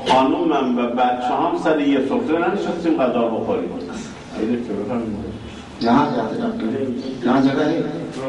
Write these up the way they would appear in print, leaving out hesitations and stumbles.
خانومم و بچه هم سر یه سفره ننشستیم غذا بخوریم. यहाँ जाते डॉक्टर यहाँ जगह है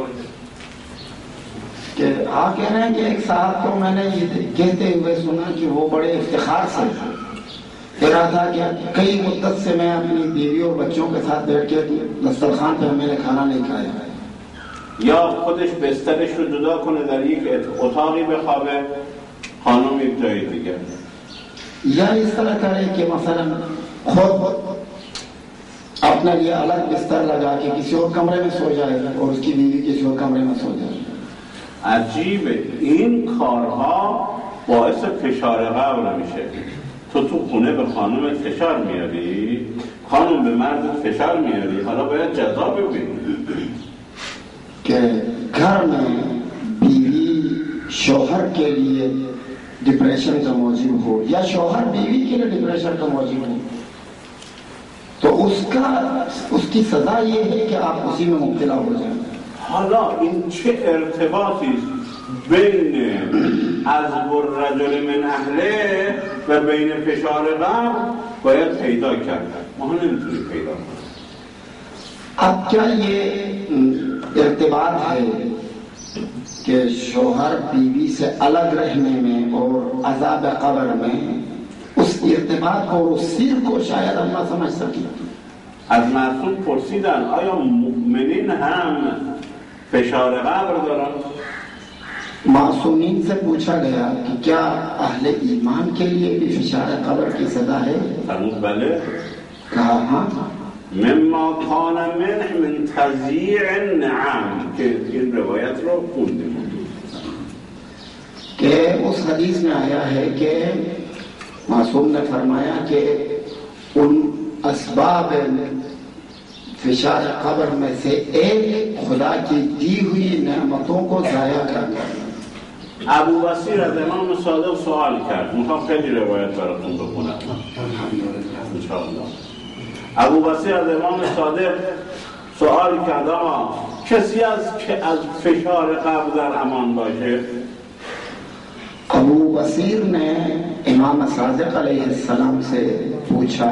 कि आप कह रहे हैं कि एक साहब को मैंने ये कहते हुए सुना कि वो बड़े इफ्तिखार से कह रहा था कि कई मुद्दत से मैं अपनी बीवी और बच्चों के साथ बैठ के दस्तरखान पे मैंने खाना नहीं खाया. या خودش بسترش رو جدا کنه در یک اتاقی بخوابه، خانم یک جای دیگه. या इस तरह करे कि मसलन खुद अपने लिए अलग बिस्तर लगा के किसी और कमरे में सो जाए और उसकी बीवी किसी और कमरे में सो जाए. عجیبه این کارها باعث فشار قبر میشه. تو خونه به خانومت فشار میاری، خانوم به مردت فشار میاری، حالا باید جزا ببینی कि घर में बीवी शौहर के लिए डिप्रेशन का मौजूद हो या शौहर बीवी के लिए डिप्रेशन का मौजूद हो तो उसकी सजा ये है कि आप उसी में मुब्तला हो जाएं. حالا این چه ارتباطی بین عزب الرجل من اهله و بین فشار قبر باید پیدا کرد؟ ما نمیتونیم پیدا کنیم. अब क्या ये इर्तिबात है कि शौहर बीवी से अलग रहने में और अज़ाब कब्र में उस इर्तिबात को और उस सिर को शायद हम ना समझ सकें. از معصوم پرسیدن آیا مؤمنین هم فشار قبر دارن؟ मासूमीन से पूछा गया कि क्या अहले ईमान के लिए भी फिशार कब्र की सजा है? فرمود بله. कहा हाँ. مما کان منه من تضییع النعم که این روایت رو خوندیم कि उस हदीस में आया है कि मासूम ने फरमाया कि उन असबाब फिशार कब्र में से एक खुदा की दी हुई नेमतों को ज़ाया करना. ابو بصیر از امام صادق سوال کرد. میخوام خیلی روایت براتون بخونم انشاءالله. ابو بصیر از امام صادق سوال کرد آقا کسی که از فشار قبر در امان باشه؟ अबू बसीर ने इमाम सादिक अलैहिस्सलाम से पूछा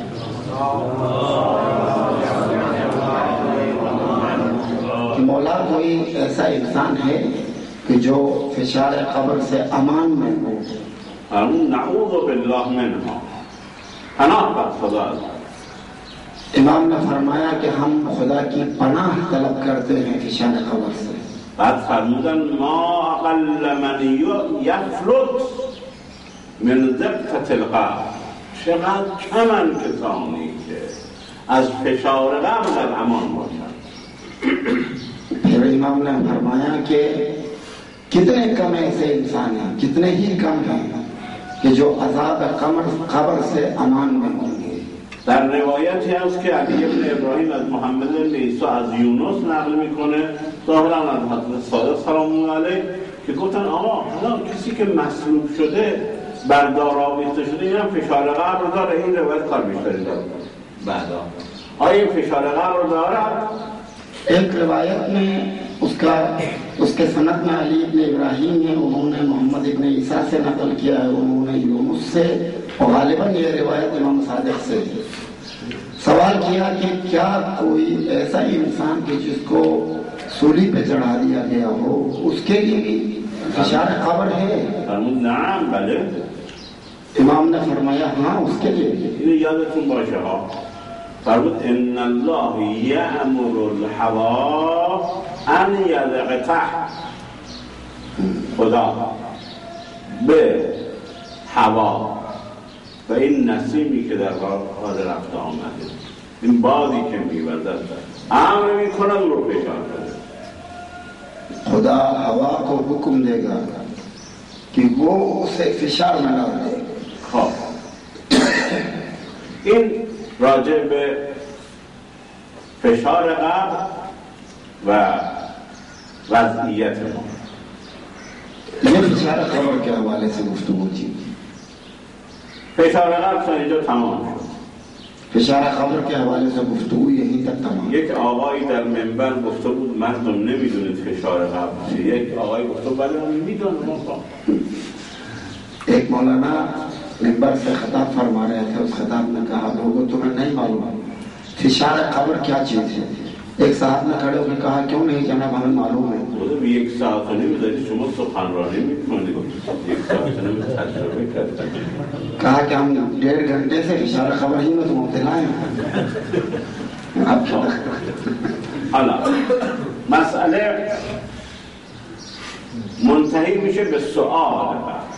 कि मौला कोई ऐसा इंसान है कि जो फिशार कब्र से अमान में हो? नऊज़ु बिल्लाह मिन्हा, पनाह पर खुदा. इमाम ने फरमाया कि हम खुदा की पनाह तलब करते हैं फिशार कब्र से. بعد فرمودن ما اقل من یفلت من دقت القبر، چقدر کمن کسانی که از فشار قبر در امان باشند. फिर इमाम ने फरमाया कि कितने कम ऐसे इंसान हैं, कितने ही कम हैं कि जो अज़ाब कब्र से अमान में होंगे. در روایتی هست که علی ابن ابراهیم از محمد بن عیسی از یونس نقل میکنه ظاهرا از حضرت صادق سلام الله علیه که گفتن آقا حالا کسی که مصلوب شده بردار آویخته شده اینم فشار قبر داره. این روایت کار بیشتری داره بعدا. آیا این فشار قبر داره؟ एक रिवायत में उसके सनद में अली इब्न इब्राहिम है, उन्होंने मोहम्मद इब्न ईसा से नकल किया है, उन्होंने यूनुस से और गालिबन ये रिवायत इमाम सादिक से. सवाल किया कि क्या कोई ऐसा इंसान कि जिसको सूली पे चढ़ा दिया गया हो उसके लिए भी फिशार कब्र है? नाम भले. इमाम ने फरमाया हाँ उसके लिए भी. यादतुन बाशे ها فرمود ان الله یأمر الحوا ان یلقطع. خدا به هوا و این نسیمی که در حال رفته آمده، این بادی که میوزد امر میکنه رو فشار بده. खुदा हवा को हुक्म देगा कि वो उसे फिशार में डाल दे. خب این راجع به فشار قبر و وضعیت ما. ये फिशार कब्र के हवाले से गुफ्तगू थी. فشار قبر تا اینجا تمام شد. फिशार कब्र के हवाले से गुफ्तगू यहीं तक तमाम. یک آقایی در منبر گفته بود مردم نمیدونید فشار قبر چیه. یک آقای گفته بله من میدونم. एक मौलाना मिंबर से खिताब फरमा रहे थे। उस खिताब में कहा, लोगों तुम्हें नहीं मालूम फिशार कब्र क्या चीज है? एक साहब ने खड़े होकर कहा, क्यों नहीं जनाब, हमें मालूम है। एक साथ कहा कि हम 1.5 घंटे से फिशार कब्र ही में तो मुब्तला हैं। आप क्या مسئله منتهی میشه به سؤال.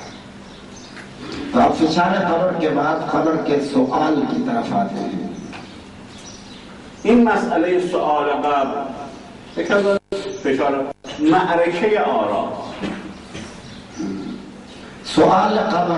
तो आप फिशार कब्र के बाद कब्र के सवाल की तरफ आते हैं। این مسئله سؤال قبر فشار معرکه آرا. सवाल कब्र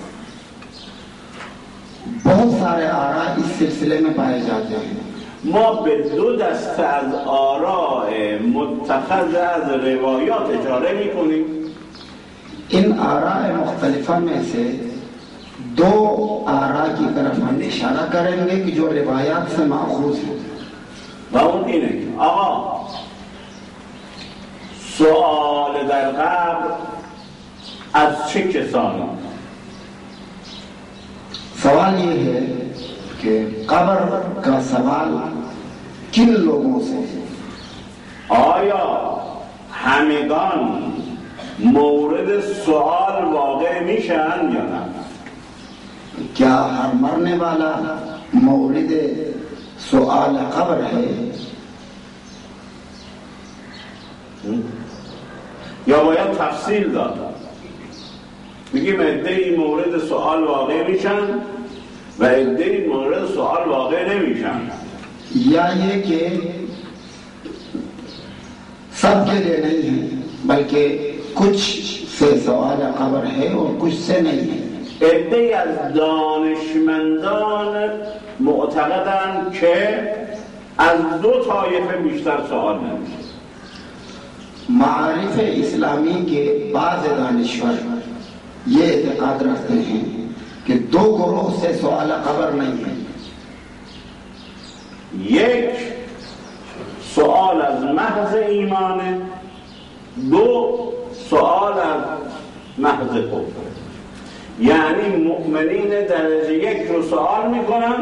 बहुत सारे आरा इस सिलसिले में पाए जाते हैं। ما به 2 دسته از آراء متخذ از روایات اشاره میکنیم. इन आराए मुख्तलिफा में से 2 आरा की तरफ हम इशारा करेंगे कि जो रिवायात से माखूज है। و اون اینه که آقا سؤال در قبر از چه کسانی؟ सवाल ये है कि कब्र का सवाल किन लोगों से है? آیا همگان مورد سؤال واقع میشن یا نه؟ क्या हर मरने वाला मौलिद सवाल कब्र है یا باید تفصیل داد؟ میگیم عده‌ای مورد سؤال واقع میشن و عده‌ای مورد سؤال واقع نمیشن. या ये कि सबके लिए नहीं है बल्कि कुछ से सवाल कब्र है और कुछ से नहीं है। عده‌ای از دانشمندان معتقدند که از 2 طایفه بیشتر سوال نمیشه. मारिफ इस्लामी के बाज़ दानिश्वर ये एतक़ाद रखते हैं कि 2 ग्रोह से सवाल कब्र नहीं है। یک سوال از محض ایمانه، 2 سوال از محض کفر. یعنی مؤمنین درجه 1 رو سوال میکنن،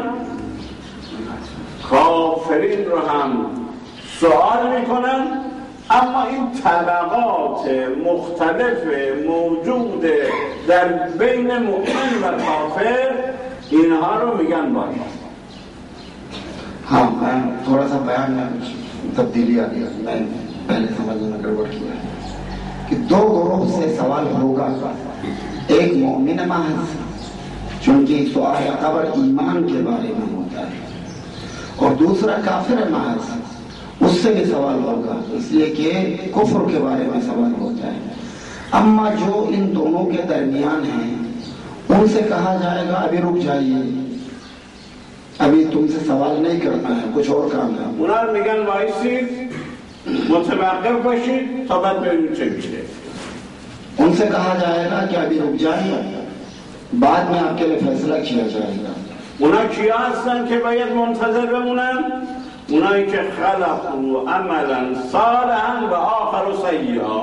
کافرین رو هم سوال میکنن، اما این طبقات مختلف موجود در بین مؤمن و کافر اینها رو میگن باشه. हाँ, मैं थोड़ा सा बयान में तब्दीली आ गया। मैं पहले समझने में गड़बड़ किया कि 2 ग्रोह से सवाल होगा। एक मोमिन महज, चूंकि सवाल कब्र ईमान के बारे में होता है, और दूसरा काफिर महज, उससे भी सवाल होगा इसलिए कि कुफ्र के बारे में सवाल होता है। अम्मा जो इन दोनों के दरमियान हैं उनसे कहा जाएगा, अभी रुक जाइए, अभी तुमसे सवाल नहीं करना है, कुछ और काम है। اونا میگن وایسید متوقف باشید تا بعد ببینیم چه میشه. उनसे कहा जाएगा कि अभी रुक जाइए, बाद में आपके लिए फैसला किया जाएगा। اونا کیا هستن که باید منتظر بمونن؟ اونایی که خلقوا عملا صالحا و آخر سیئا.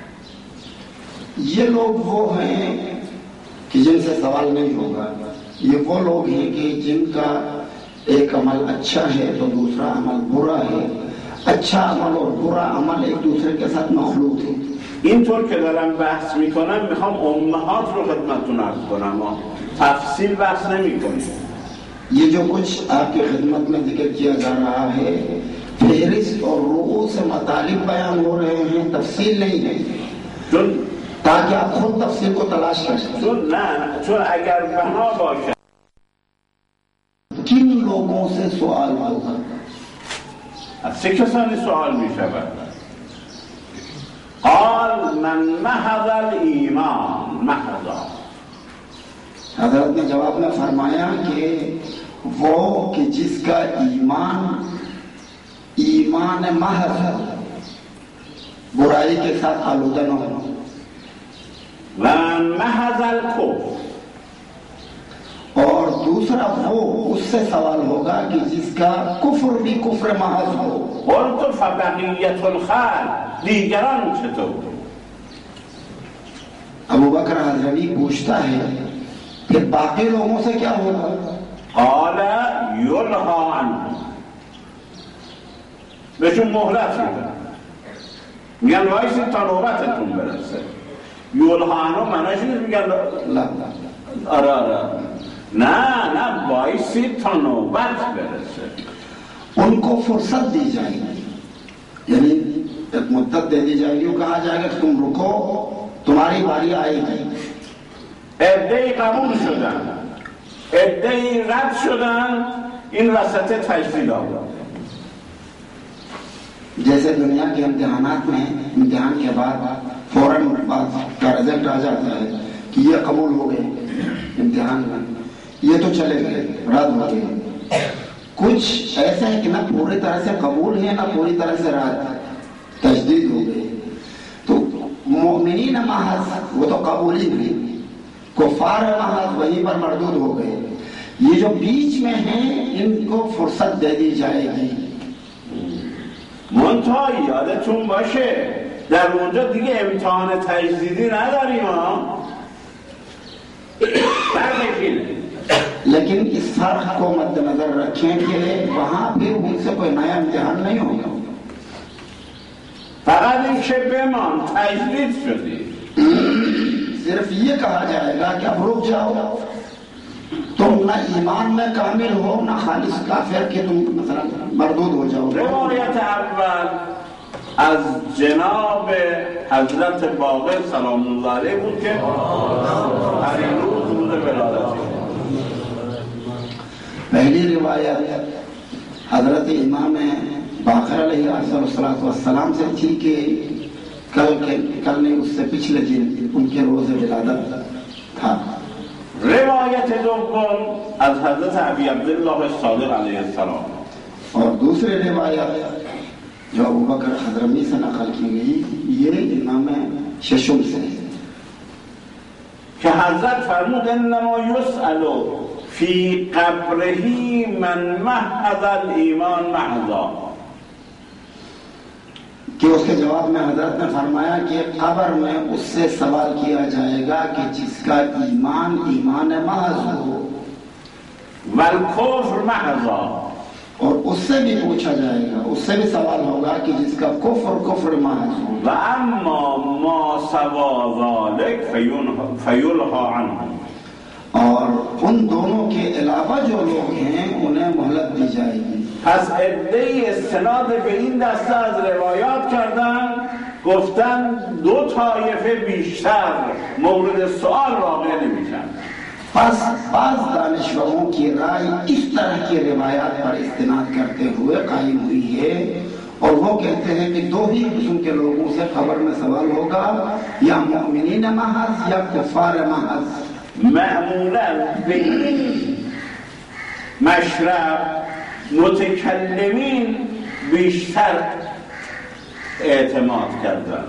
ये लोग वो हैं कि जिनसे सवाल नहीं होगा। ये वो लोग हैं कि जिनका एक अमल अच्छा है तो दूसरा अमल बुरा है, अच्छा अमल और बुरा अमल एक दूसरे के साथ मखलूत है। اینطور که دارم بحث میکنم میخوام امهات رو خدمتتون عرض کنم، تفصیل بحث نمیکنم. ये जो कुछ आपकी खिदमत में जिक्र किया जा रहा है, फहरिस्त और रूह से मतालिब बयान हो रहे हैं, तफसील नहीं है, ताकि आप खुद तफसील को तलाश कर सकें। چون اگر بنا باشه किन लोगों से सवाल होगा? از چه کسانی سوال میشود؟ قال من محض الایمان محضا. हजरत ने जवाब में फरमाया कि वो कि जिसका ईमान महज है, बुराई के साथ आलूदा न हो। و محض الکفر. और दूसरा वो उससे सवाल होगा कि जिसका कुफ्र भी कुफ्र महज हो। قلت فبقیت الخلق، دیگران چطور؟ अबू बकर हज़रवी पूछता है, फिर बाकी लोगों से क्या होगा? हाला युलहा अन्हु بهشون مهلت میدن، میگن وایسید تا نوبتتون برسه. یلهانو معناش نیست میگن آره نه وایسید تا نوبت برسه. उनको फुर्सत दी जाएगी, यानी एक मुद्दत दे दी जाएगी, कहा जाएगा कि तुम रुको, तुम्हारी बारी आएगी. عده‌ای قبول شدن، عده‌ای رد شدن، این وسط تجدید آمد. जैसे दुनिया के इम्तिहानात में इम्तिहान के बाद फौरन का रिजल्ट आ जाता है कि ये कबूल हो गए इम्तिहान में, ये तो चले गए, रद्द हो गए. कुछ ऐसा है कि ना पूरी तरह से कबूल है ना पूरी तरह से रद्द, तजदीद हो गए. तो मोमिनीन महज वो तो कबूली नहीं, कुफार महज वहीं पर मरदूद हो गए. ये जो बीच में है इनको फुर्सत दे दी जाएगी. منتها یادتون باشه در اونجا دیگه امتحان تجدیدی نداریم ها. लेकिन इस फर्क को मद्देनजर रखें कि वहां फिर उनसे कोई नया इम्तिहान नहीं होगा. فقط این که بمان تجدید شدی, सिर्फ ये कहा जाएगा कि अब रुक जाओ, तुम न ईमान में कामिल हो न खालिस काफिर के तुम मतलब मरदूद हो जाओ. روایت اول از جناب حضرت باقر سلام الله علیه بود که هر روز ولادت. पहली रिवायत हजरत इमाम बाकर अलैहिस्सलाम से थी कि कल नहीं उससे पिछले दिन उनके रोज़े विलादत था. روایت دوم از حضرت ابی عبدالله صادق علیه السلام. और दूसरी रिवायत जो अबू बकर हजरमी से नकल की गई ये इमाम शशुम से که حضرت فرمود انما یسأل فی قبره من مهد الایمان محضا, कि उसके जवाब में हजरत ने फरमाया कि कब्र में उससे सवाल किया जाएगा कि जिसका ईमान महज हो, वल कुफ्र महजा, और उससे भी पूछा जाएगा, उससे भी सवाल होगा कि जिसका कुफ्र महज हो. व अम्मा मा सवा ज़ालिक फयुलहा अन्हु, और उन दोनों के अलावा जो लोग हैं उन्हें मोहलत दी जाएगी. پس عده‌ای استناد به این دسته از روایات کردن گفتن دو طایفه بیشتر مورد سؤال واقع نمیشن. बस बाज दानिश्वरों की राय इस तरह की रिवायात पर इस्तेमाल करते हुए कायम हुई है, और वो कहते हैं कि दो ही किस्म के लोगों से खबर में सवाल होगा, या मुमिनीन महज या कुफार महज. معمولا به این مشرب متکلمین بیشتر اعتماد کردن.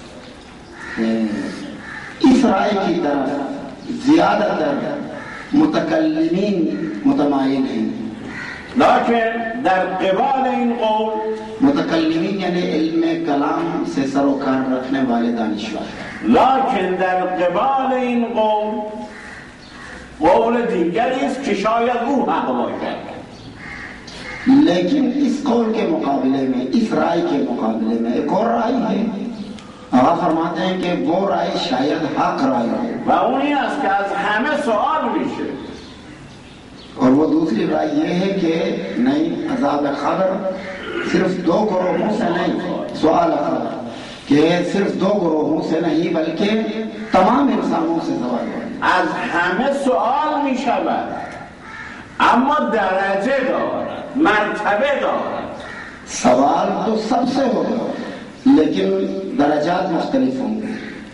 इस राय की तरफ ज्यादातर मुतकल्लिमीन मुतमायिन हैं. लेकिन در قبال این قول मुतकल्लिमीन यानी इल्म कलाम से सरोकार रखने वाले दानिश्वर. लेकिन در قبال این قول دیگری است که شاید او حق باشد. लेकिन इस कौल के मुकाबले में, इस राय के मुकाबले में एक और राय है. आप फरमाते हैं कि वो राय शायद हक राय है, و اون این است که از همه سوال میشه. और वो दूसरी राय ये है कि नहीं, अज़ाब क़ब्र सिर्फ दो ग्रोहों से नहीं, सवाल कि सिर्फ दो ग्रोहों से नहीं बल्कि तमाम इंसानों से सवाल है. از همه سوال میشود اما درجه دارد، مرتبه دارد. सवाल तो सबसे होगा लेकिन दराजात मुख्तलिफ होंगे.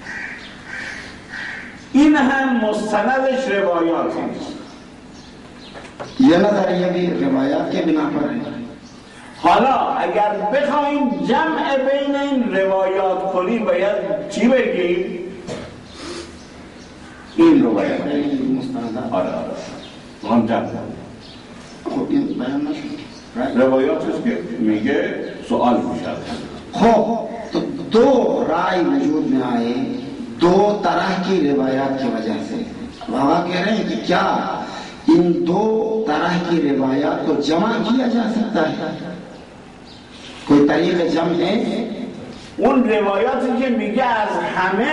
این هم مستندش روایاتی است. ये नजरिया भी रिवायात के बिना पर है. حالا اگر بخوایم جمع بین این روایات کنیم باید چی بگیم؟ این روایات آره هم جمع روایات است که میگه سوال میشه. خب तो दो राय वजूद में आए दो तरह की रिवायात की वजह से. बाबा कह रहे हैं कि क्या इन दो तरह की रिवायात को जमा किया जा सकता है? कोई तरीक़ जम है? اون روایاتی که میگه از همه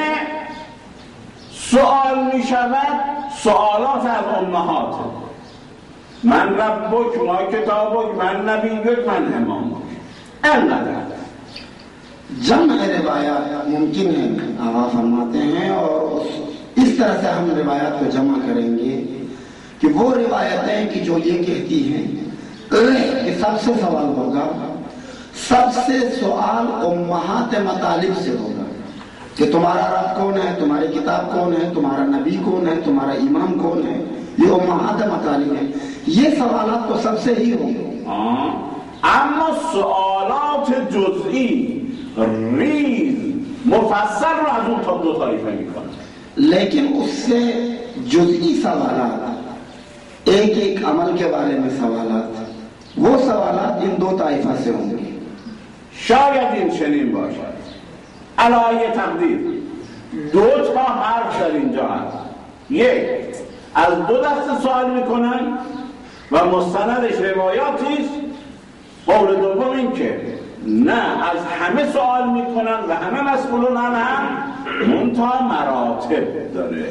سوال میشود سوالات از امهات، من ربک، ما کتابک، من نبیک، من امامک، اینقدر जम रिवायात मुमकिन है आगा फरमाते हैं। और इस तरह से हम रिवायात को जमा करेंगे कि वो रिवायतें कि जो ये कहती हैं कि सबसे सवाल होगा, सबसे सवाल उम्महात मतालिब से होगा कि तुम्हारा रब कौन है, तुम्हारी किताब कौन है, तुम्हारा नबी कौन है, तुम्हारा इमाम कौन है, ये उम्महात मतालिब है। ये सवालात तो सबसे ही होंगे। اما سوالات جزئی ریز مفصل رو از اون تا دو طایفه میکنه، लेकिन उससे जुज़ई सवालात, एक एक अमल के बारे में सवालात, वो सवालात इन दो ताइफा से होंगे। شاید این چنین باشد. علایه تقدیر دو تا حرف در اینجا هست، یک از دو دسته سوال میکنن و مستندش روایاتی است. قول دوم این که نه، از همه سوال میکنن و همه مسئولون هم منتها مراتب داره.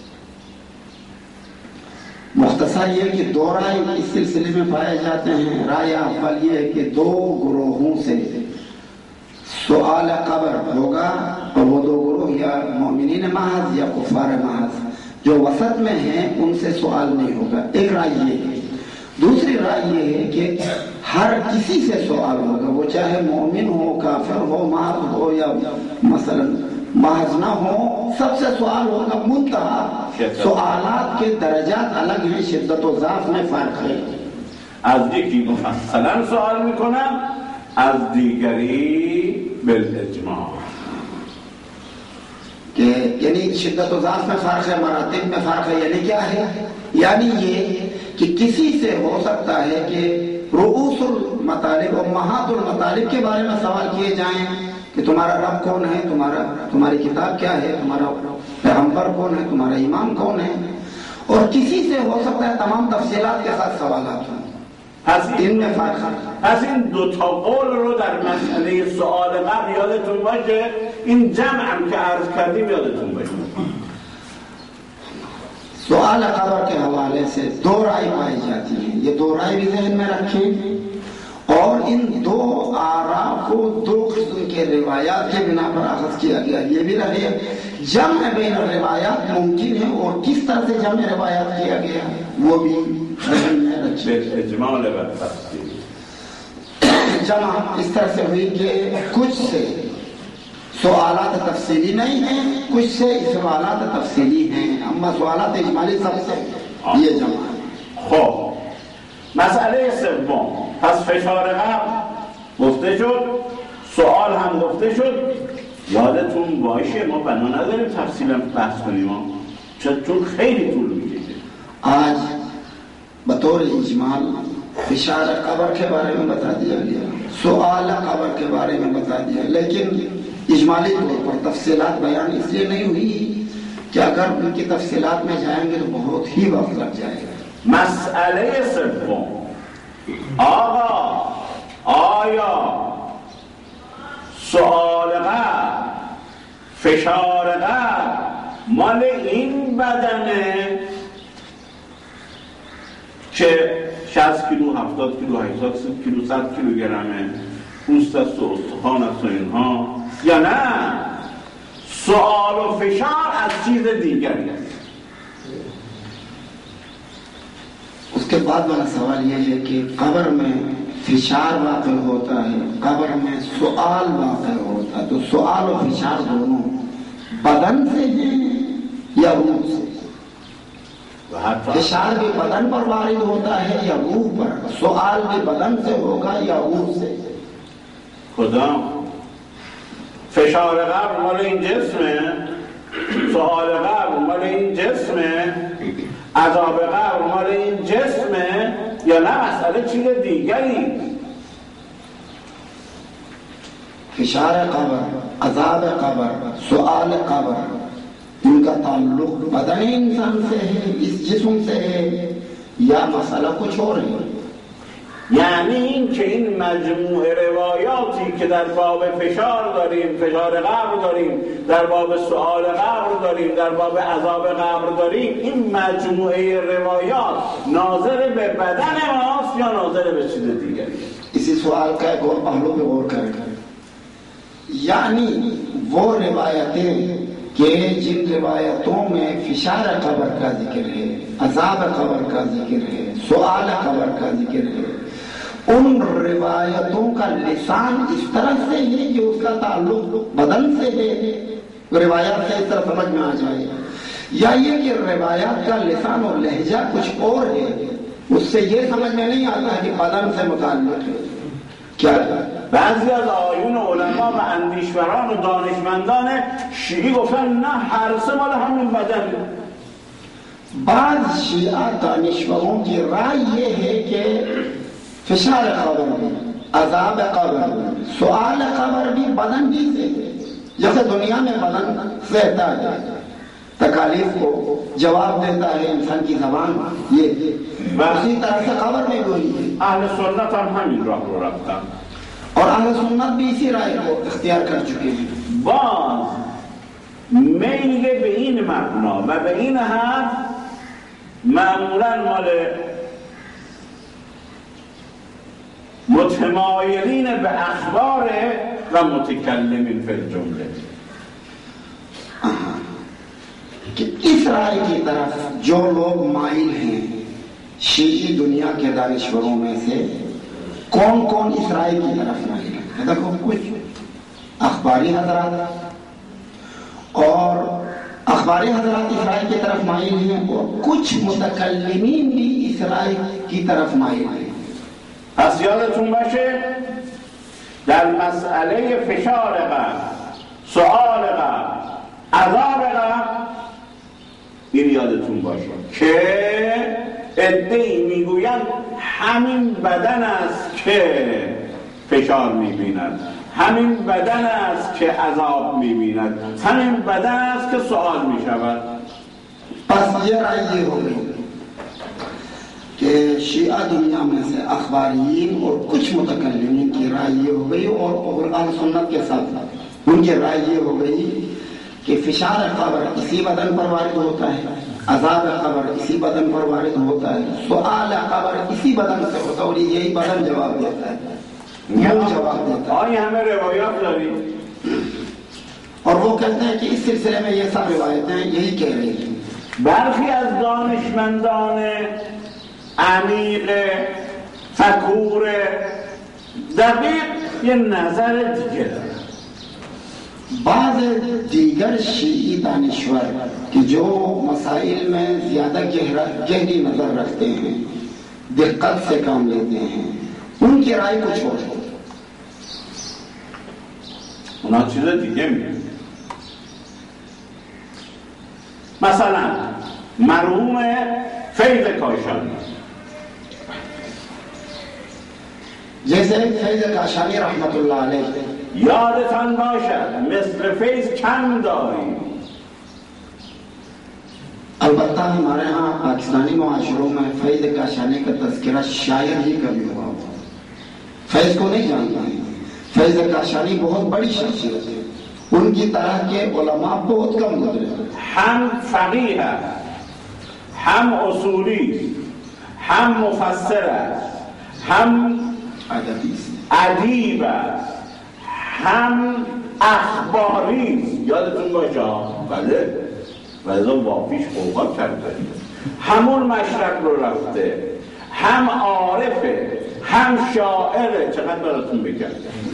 मुख्तसर ये कि दो राय इस सिलसिले में पाए जाते हैं। राय अव्वल ये है कि दो ग्रोहों से सवाल कब्र होगा, और वो दो ग्रोह या मोमिनीन महज या कुफार महज जो वसत में हैं उनसे सवाल नहीं होगा। एक राय ये है। दूसरी राय ये है कि हर किसी से सवाल होगा, वो चाहे मोमिन हो, काफिर हो, महज हो या मसलन महज ना हो, सबसे सवाल होगा। मुंतहा सवालात के दर्जात अलग हैं, शिद्दत व ज़ाफ़ में फर्क है। از یکی مفصلا سوال میکنن، از دیگری بالاجماع कि यानी शिद्दत व ज़ाफ़ में फर्क है, मरातिब में फर्क है। यानी क्या है? यानी ये कि किसी से हो सकता है कि रुऊसुल मतालिब और महातुल मतालिब के बारे में सवाल किए जाएं कि तुम्हारा रब कौन है, तुम्हारी किताब क्या है, तुम्हारा पैगंबर कौन है, तुम्हारा इमाम कौन है। और किसी से हो सकता है तमाम तफसीलात के साथ सवालात हों। इनमें फर्क है। پس این دو تا قول رو در مسئله سوال قبل یادتون باشه، این جمع هم که عرض کردیم یادتون باشه. सवाल कब्र के हवाले से दो राय पाई जाती है, ये दो राय भी ज़हन में रखें। और इन दो आरा को दो किस्म के रिवायात के बिना पर अखज़ किया गया, ये भी रहे। जम बैन रिवायात मुमकिन है, और किस तरह से जम रिवायात किया गया वो भी ज़हन में रखें। जमा इस तरह से हुई कि कुछ से सवालात तफसीली नहीं हैं, कुछ से सवालात तफसीली हैं, अम्मा सवालात इजमाली सबसे ये जमा है। خب مسئله سوم، پس فشار قبل گفته شد، سوال هم گفته شد. یادتون باشه ما بنا نداریم تفصیلا بحث کنیم، چون خیلی طول میکشه. आज बतौर इजमाल फिशार कब्र के बारे में बता दिया गया, सवाल कब्र के बारे में बता दिया, लेकिन इजमाली तौर पर तफसीलात बयान इसलिए नहीं हुई कि अगर उनकी तफसीलात में जाएंगे तो बहुत ही वक्त लग जाएगा। مسئله سوم، آقا آیا سؤال قبل فشار قبل مال این بدنه که 60 کیلو، 70 کیلو، 80 کیلو، 100 کیلوگرمه، پوست است و استخوان است و اینها، یا نه سؤال و فشار از چیز دیگری است؟ उसके बाद वाला सवाल यह है कि कब्र में फिशार वाक़ होता है, कब्र में सवाल वाक़ होता है, तो सवाल और फिशार दोनों बदन से हैं या रूह से? फिशार भी बदन पर वारिद होता है या रूह पर? सवाल भी बदन से होगा या रूह से? खुदा फिशार قبل مال این جسمه، سؤال قبل مال این جسمه، عذاب قبر مال این جسمه، یا نه مسئله چیز دیگری؟ फिशार कब्र, अज़ाब कब्र, सवाल कब्र इनका ताल्लुक बदन इंसान से है, इस जिस्म से है, या मसला कुछ और है। یعنی این که این مجموع روایاتی که در باب فشار داریم، فشار قبر داریم، در باب سؤال قبر داریم، در باب عذاب قبر داریم، این مجموعه روایات ناظر به بدن ماست یا ناظر به چیز دیگری؟ इसी सवाल का एक और पहलू पे गौर करें। यानी वो रिवायतें कि जिन रिवायतों में फिशार कब्र का जिक्र है, अजाब कब्र का जिक्र है, सुआल कब्र का जिक्र है, उन रिवायतों का लिसान इस तरह से है कि उसका ताल्लुक बदन से है, रिवायत से इस तरह समझ में आ जाए, या ये कि रिवायत का लिसान और लहजा कुछ और है, उससे ये समझ में नहीं आता है कि बदन से मुताल्लिक है। क्या بعضی از آیون علما و اندیشوران و دانشمندان شیعی گفتن نه هر سه مال همین بدن. بعض शिया दानिश्वरों की राय ये है कि फिशार कब्र भी, अजाब कब्र भी, सुआल कब्र भी बदन ही से, जैसे दुनिया में बदन सहता है, तकालीफ को जवाब देता है इंसान की जबान, ये उसी तरह से कब्र में भी है। اهل سنت هم همین راه رو رفتن और अहले सुन्नत भी इसी राय को इख्तियार कर चुके हैं। باز میل به این مبنا و به این حد معمولا مال متمایلین به اخبار و متکلمین فی الجمله कि इस राय की तरफ जो लोग माइल हैं शीई दुनिया के दानिश्वरों में से कौन कौन इस राय की तरफ माइल है? देखो कुछ अखबारी हजरात, और अखबारी हजरात इस राय की तरफ माइल हैं, और कुछ मुतकल्लिमीन भी इस राय की तरफ माइल हैं। پس یادتون باشه در مسئله فشار قبر، سؤال قبر، عذاب قبر، این یادتون باشه که عده‌ای میگویند همین بدن است که فشار میبیند، همین بدن است که عذاب میبیند، همین بدن است که سؤال میشود. پس یہ رائے یہ ہو گئی کہ شیعہ دنیا میں سے اخبارین اور کچھ متکلمین کی رائے یہ ہو گئی، اور قرآن سنت کے ساتھ ان کی رائے یہ ہو گئی کہ فشار قبر اسی بدن پر وارد ہوتا ہے، عذاب قبر اسی بدن پر وارد ہوتا ہے، سؤال قبر اسی بدن سے ہوتا ہے، اور یہی بدن جواب دیتا ہے، جواب دیتا ہے۔ آئی ہمیں روایات داریم اور وہ کہتے ہیں کہ اس سلسلے میں یہ سب روایتیں یہی کہہ رہی ہیں۔ برخی از دانشمندان عمیق فکور دقیق یه نظر دیگه دارن. بعض دیگر شیعی دانشور کہ جو مسائل میں زیادہ گہری نظر رکھتے ہیں، دقت سے کام لیتے ہیں، ان کی رائے کچھ اور ہے۔ اونا چیز دیگه میگن. مثلا مرحوم فیض کاشانی، جیسے فیض کاشانی رحمت اللہ علیہ، یادتان باشد مثل فیض کم داریم. البتہ ہمارے ہاں پاکستانی معاشروں میں فیض کاشانی کا تذکرہ شاید ہی کبھی ہوا ہو، فیض کو نہیں جانتا ہے۔ فیض کاشانی بہت بڑی شخصیت ہے، ان کی طرح کے علماء بہت کم گزرے ہیں۔ هم فقیه است، هم اصولی است، هم مفسر است، هم ادیب است، هم اخباری است. یادتون باشه بله رضا وافیش اوقات کرده، همون مشرق رو رفته، هم عارفه، هم شاعره. چقدر براتون بگم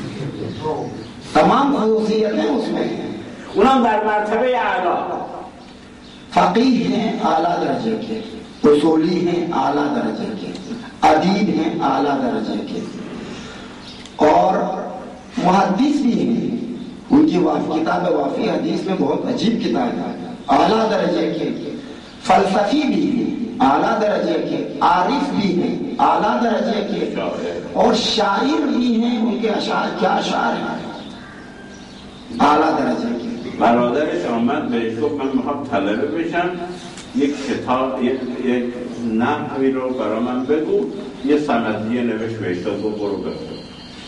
تمام خصوصیتیں اس میں ہیں۔ اونم در مرتبه اعلی، فقیہ ہیں اعلیٰ درجے کے، اصولی ہیں اعلیٰ درجے کے، ادیب ہیں اعلیٰ درجے کے، اور محدث بھی ہیں۔ ان کی کتاب وافی حدیث میں بہت عجیب کتاب ہے، اعلیٰ درجے کے۔ فلسفی بھی ہیں اعلیٰ درجے کے، عارف بھی ہیں اعلیٰ درجے کے، اور شاعر بھی ہیں۔ ان کے اشعار کیا اشعار ہیں، اعلیٰ درجے کے۔ برادرش آمد بهش گفت من میخوام طلبه بشم، یک کتاب یک نحوی رو برای من بگو. یه سندیه نوشت بهش داد و برو بخون.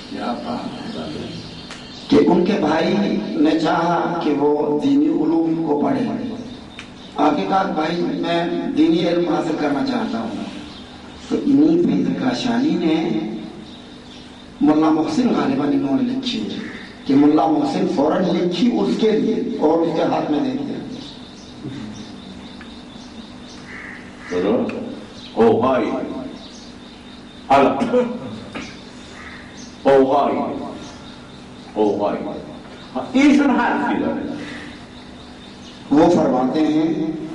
कि उनके भाई ने चाहा कि वो दीनी उलूम को पढ़े। आगे कहा भाई मैं दीनी इल्म हासिल करना चाहता हूँ। तो इन्हीं फैज़ काशानी ने मुल्ला मोहसिन गालिबन इन्होंने लिखी कि मुल्ला मोहसिन फौरन लिखी उसके लिए और उसके हाथ में दे दिया। ओगाई ایشون حرفی داره. वो फरमाते हैं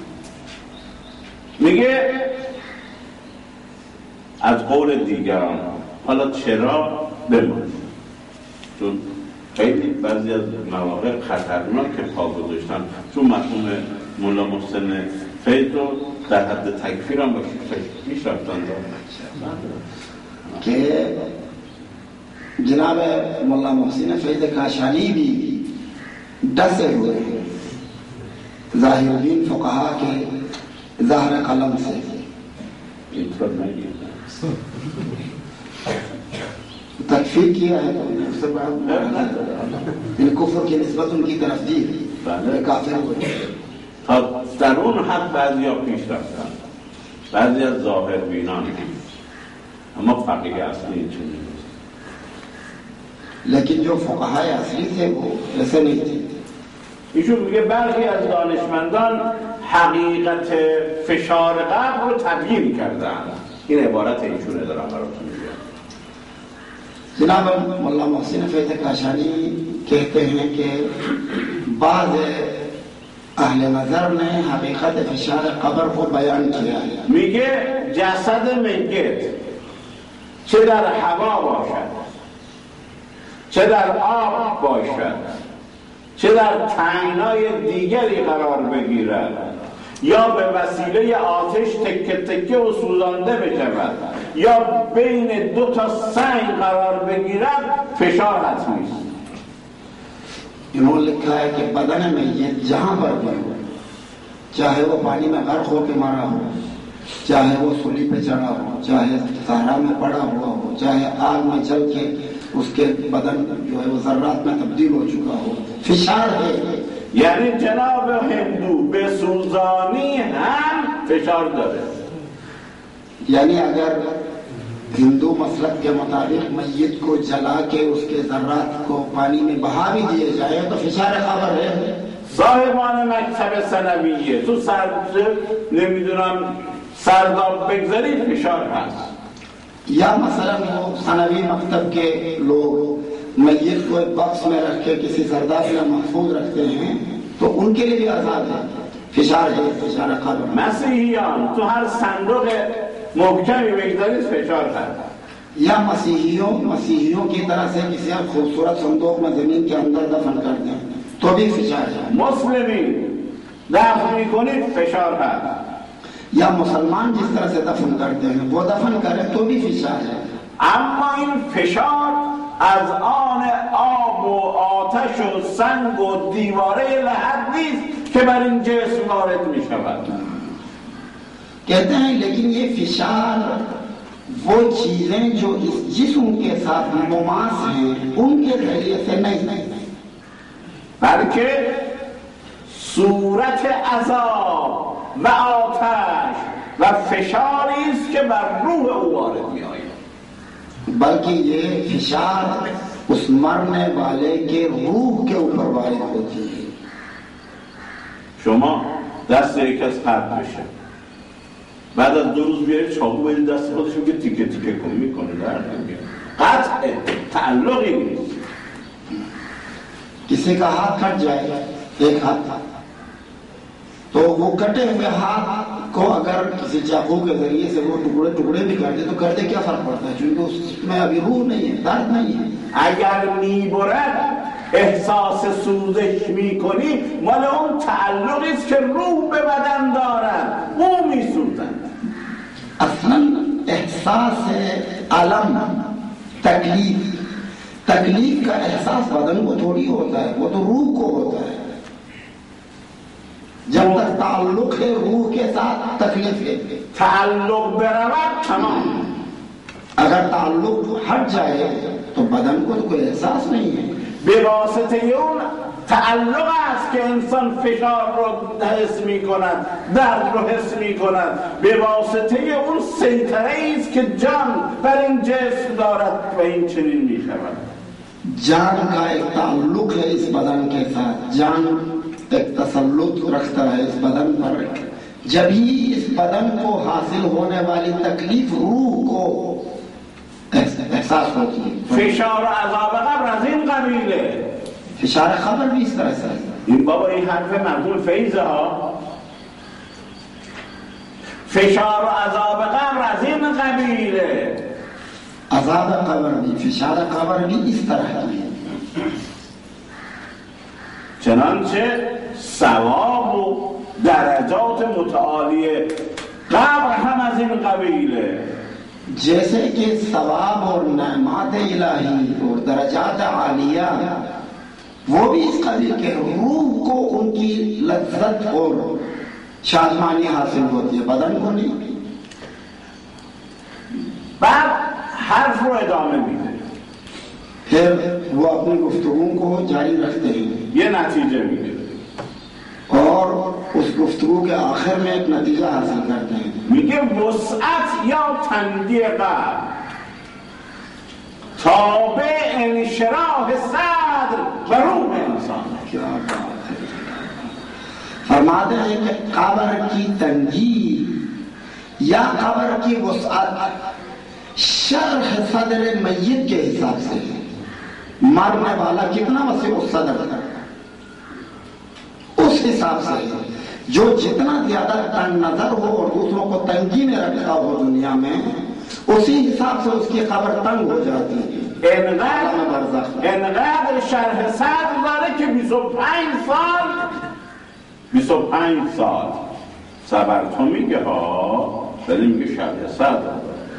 میگه از قول دیگران حالا چرا بمان، چون خیلی بعضی از مواقع خطرناک که پا گذاشتن، چون مفهوم مولا محسن فیض رو در حد تکفیر هم باشه پیش رفتن دارن کہ جناب مولا محسن فیض کاشانی بھی ڈسے ہوئے ہیں ظاہرین فقہا کے ظاہر قلم سے. تکفیر کیا ہے تو اس سے بعد کفر کی نسبت ان کی طرف دی کافر ہوئے. در اون حد بعضی ها پیش رفتن، بعضی از ظاهر بینان، اما فقیه اصلی چون نیست. لیکن جو فقهای اصلی تھے وہ ایسے نہیں تھے. ایشون میگه برخی از دانشمندان حقیقت فشار قبر رو تبیین کردن. این عبارت ایشونه دارم براتون میگم. جناب مولا محسن فیض کاشانی کہتے ہیں کہ بعض اہل نظر نے حقیقت فشار قبر کو بیان کیا ہے. میگه جسد میت چه در هوا باشد، چه در آب باشد، چه در تنگنای دیگری قرار بگیرد یا به وسیله آتش تکه تکه و سوزانده بشود یا بین دو تا سنگ قرار بگیرد، فشار حتمی است. انہوں نے لکھا ہے کہ بدن میں یہ جہاں پر بھی ہو، چاہے وہ پانی میں غرق ہو کے مارا ہو، چاہے وہ سولی پہ چڑھا ہو، چاہے صحرا میں پڑا ہوا ہو، چاہے آگ میں جل کے اس کے بدن جو ہے وہ ذرات میں تبدیل ہو چکا ہو، فشار ہے. یعنی جناب ہندو بے سوزانی هم فشار داره. یعنی اگر ہندو مسلک کے مطابق میت کو جلا کے اس کے ذرات کو پانی میں بہا بھی دیے جائے تو فشار قبر ہے. صاحبان مکتب ثانویه تو نمیدونم سرداب بگذاری فشار هست. یا مثلا وہ ثانوی مکتب کے لوگ میت کو ایک باکس میں رکھ کے کسی سرداب میں محفوظ رکھتے ہیں تو ان کے لیے بھی عذاب ہے، فشار ہے، فشار قبر. مسیحیان تو هر صندوق محکمی بگذارید فشار هست. یا مسیحیوں کی طرح سے کسی خوبصورت صندوق میں زمین کے اندر دفن کر دیں تو بھی فشار ہے. مسلمین دفن میکنید فشار هست. یا مسلمان جس طرح سے دفن کرتے ہیں وہ دفن کریں تو بھی فشار ہے. اما این فشار از آن آب و آتش و سنگ و دیواره لحد نیست که بر این جسم وارد می شود. کہتے ہیں لیکن یہ فشار وہ چیزیں جو اس جسم کے ساتھ مماس ہیں ان کے ذریعے سے نہیں، بلکہ صورت عذاب و آتش و فشاری است که بر روح او وارد می آید. بلکہ یہ فشار اس مرنے والے کے روح کے اوپر وارد ہوتی ہے. شما دست یک کس قطع بشه، بعد از 2 روز بیارید چاقو بدید دست خودش رو که تیکه تیکه کنی میکنه، درد نمیاره. قطع تعلقی نیست. کسی کا ہاتھ کٹ جائے، ایک ہاتھ تو وہ کٹے ہوئے ہاتھ کو اگر کسی چاقو کے ذریعے سے وہ ٹکڑے ٹکڑے بھی کر دے تو کر دے کیا فرق پڑتا ہے، چونکہ اس میں ابھی روح نہیں ہے، درد نہیں ہے. اگر میبرد احساس سوزش میکنی مال اون تعلقی است که روح به بدن دارد، او میسوزد. اصلا احساس علم تکلیف کا احساس بدن کو تھوڑی ہوتا ہے، وہ تو روح کو ہوتا ہے. जब तक ताल्लुक है रूह के साथ तकलीफ है, ताल्लुक बराबर तमाम। अगर ताल्लुक हट जाए तो बदन को तो कोई एहसास नहीं है। बेवास्ते اون تعلق است که انسان فشار رو حس می‌کند، درد رو حس می‌کند. به واسطه اون سیطره است که جان بر این جسم دارد و این چنین می‌شود. जान का एक ताल्लुक है इस बदन के साथ, जान एक तसल्लुत रखता है इस बदन पर। जब ही इस बदन को हासिल होने वाली तकलीफ रूह को एहसास होती है। فشار عذاب قبر از این قبیله. فشار قبر भी इस तरह से है। این بابا این حرف مردم فیضه ها. فشار عذاب قبر از این قبیله. عذاب قبر भी, فشار قبر भी इस तरह की है। چنانچه ثواب و درجات متعالی قبر هم از این قبیله. जैसे कि सवाब और नेमात इलाही और दरजात आलिया वो भी इस कबील के, रूह को उनकी लज्जत और शादमानी हासिल होती है, बदन को नहीं। بعد حرف رو ادامه میده. फिर वो अपनी गुफ्तगू को जारी रखते हैं, ये नतीजे میده और उस गुफ्तगू के आखिर में एक नतीजा हासिल करते हैं। میگه وسعت یا تنگی قلب تابع انشراح صدر و روح انسان. क्या बात है। फरमाते हैं कि कब्र की तंगी या कब्र की वसअत शरह सदर मय्यत के हिसाब से है। मरने वाला कितना वसी उस सदर है, उस हिसाब से है। जो जितना ज्यादा तंग नजर हो और दूसरों को तंगी में रखा हो दुनिया में, उसी हिसाब से उसकी कब्र तंग हो जाती है। انقدر شرح صدر داره که 25 سال صبر تو میگه ها، ولی میگه شرح صدر.